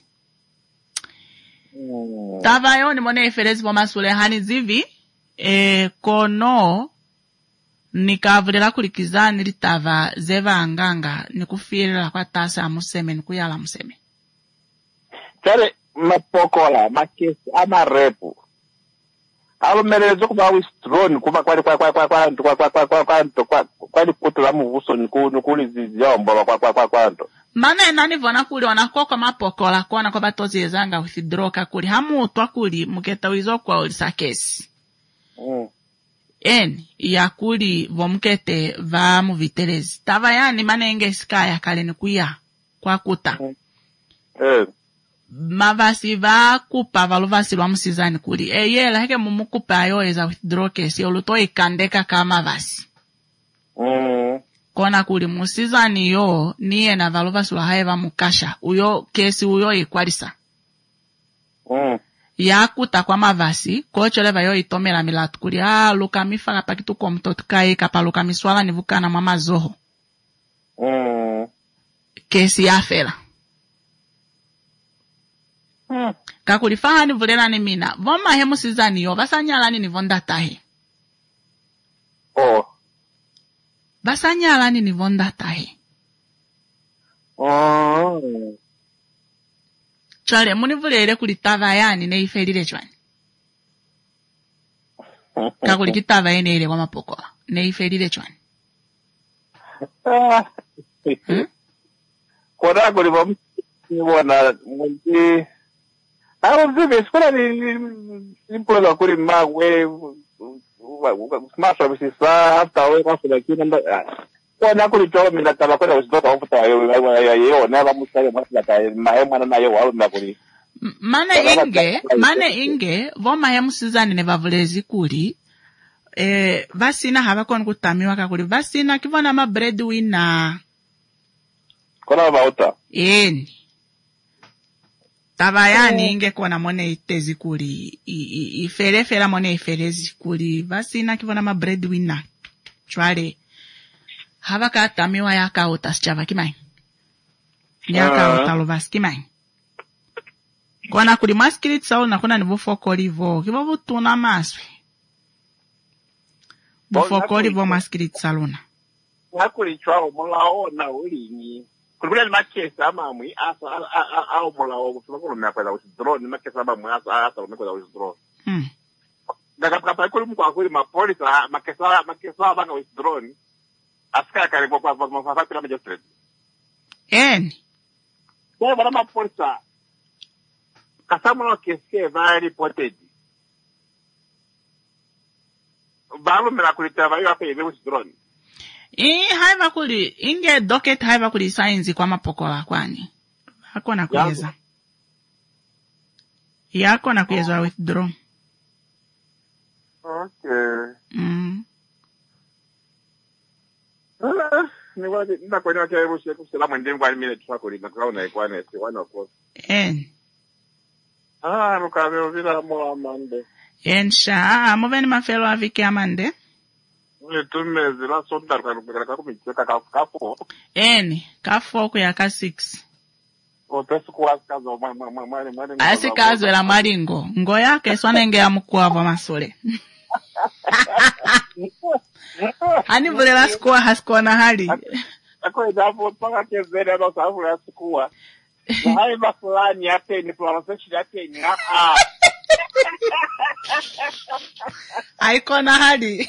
tava yo ni mone eferezi voma sule hani zivi e kono nikavurela kulikizani litava zeva anganga nikufirila kwa tasa amuseme nikuyala museme chale mapokola makesi ama repu alumerelezo kuba withdrawn kuba kwali kwa kwa kwa kwa kwa kwa kwa kwa kwa kwa kwali kutula muvuso nikuli zizombo kwa kwa kwa kwa mana nani vona kuli wanakoko mapokola kona kwa batozi ezanga withdraw kakuli hamu utwa kuli muketa wizo kwa ulisa kesi mm. en ya kuli vomukete va muvitelezi tava yani manenge skaya kale nikuya kwa kuta mm. eh mavasi va kupa valuvasi lwa musizani kuli e yela heke mumukupa ayo eza withdraw kesi oluto ikandeka kama vasi mm. kona kuli musizani yo niye na valuvasi lwa haeva mukasha uyo kesi uyo ikwalisa mm. ya kuta kwa mavasi kochole va yo itomela milatu kuli ah luka mifaka pakitu kwa mtoto kai kapa luka miswala nivukana mama zoho mm. kesi ya fela Hmm. kakulifaha ni vulera ni mina voma hemu sizani yo basanyala ni vonda tahe oh basanyala ni vonda tahe oh chale muni vulere kulitava yani ne ifelile chwani kakulikitava ene ile kwa mapokola ne ifelile chwani hmm? Kona kuliva mwana mwenti Aro zive skora ni impola kuri magwe smasha bisisa hata we kwa sura kina kwa na kuri chola mina tala kwa usitoka ufuta yo na ba musale masala ta mahema na yo wao na kuri mana inge mana inge voma hemu sizani ne bavulezi kuri eh vasina haba kon kutamiwa kakuri vasina kivona ma breadwinner kona bauta eni tava yani inge kona mone itezi kuli ifere fera mone iferezi kuli vasina kivona ma breadwinner chwale hava katamiwa yaka utasichava kimai yaka uh. utalovasi kimai kona kuli maskirit saul na kona nivufokoli vo kivo vutuna maswe bufokoli vo maskirit saluna nakuli chwao mulao na ulinyi kulikuwa ni makesi ama mwi asa au mulao kufuna mna kwa withdraw ni makesi ama mwi asa asa kwa withdraw mm daga kapa kuli mko kuli mapolisi makesi makesi banga withdraw aska kale kwa kwa kwa kwa kwa magistrate en kwa bana mapolisi kasamu no kesi va reported balu mna kulitava yo hapa ile withdraw I haiva kuli inge docket haiva kuli science kwa mapokola kwani hako na kuweza yako na kuweza oh. withdraw okay mm ah ni waje nda kwa nini kwa ruhusa kusema mwende kwa mimi tu kwa na kwa na kwa na kwa na kwa en ah mkame vila mo amande en sha moveni mafelo avike amande ni tumezi la sonda kwa kwa kumicheka ka kafo eni kafo ku ya ka six o pesu kwa kazo mama mama mama asikazo la maringo ngo yake swanenge ya mkwava masole hani vile la sikuwa hasikona hali ako idapo paka kezera no safu la sikuwa na hai mafulani yake ni pronunciation yake ni ah haikona hali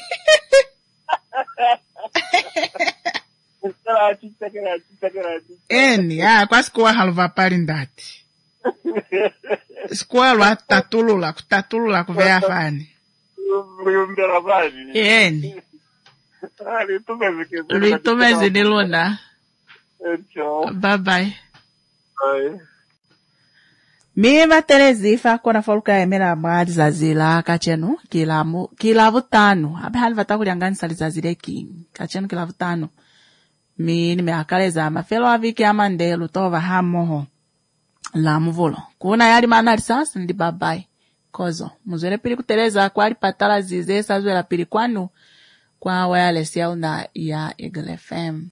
eni ya kwa sikuwa haluva pali ndati sikuwa lwa tatulula kutatulula kuvea fani eni litumezi niluna bye bye bye Miva Terezifa kona folka emera mwadi zazila kachenu kilamu kilavutano abe hali vatakuliangani sali zazileki kachenu kilavutano mi nimeakaleza mafelo aviki amandelu tova hamoho la muvulo kuna yali mana risasa ndi babai kozo muzwele pili kuteleza kwa patala zize sazwela pili kwanu kwa wireless ya una ya Eagle F M.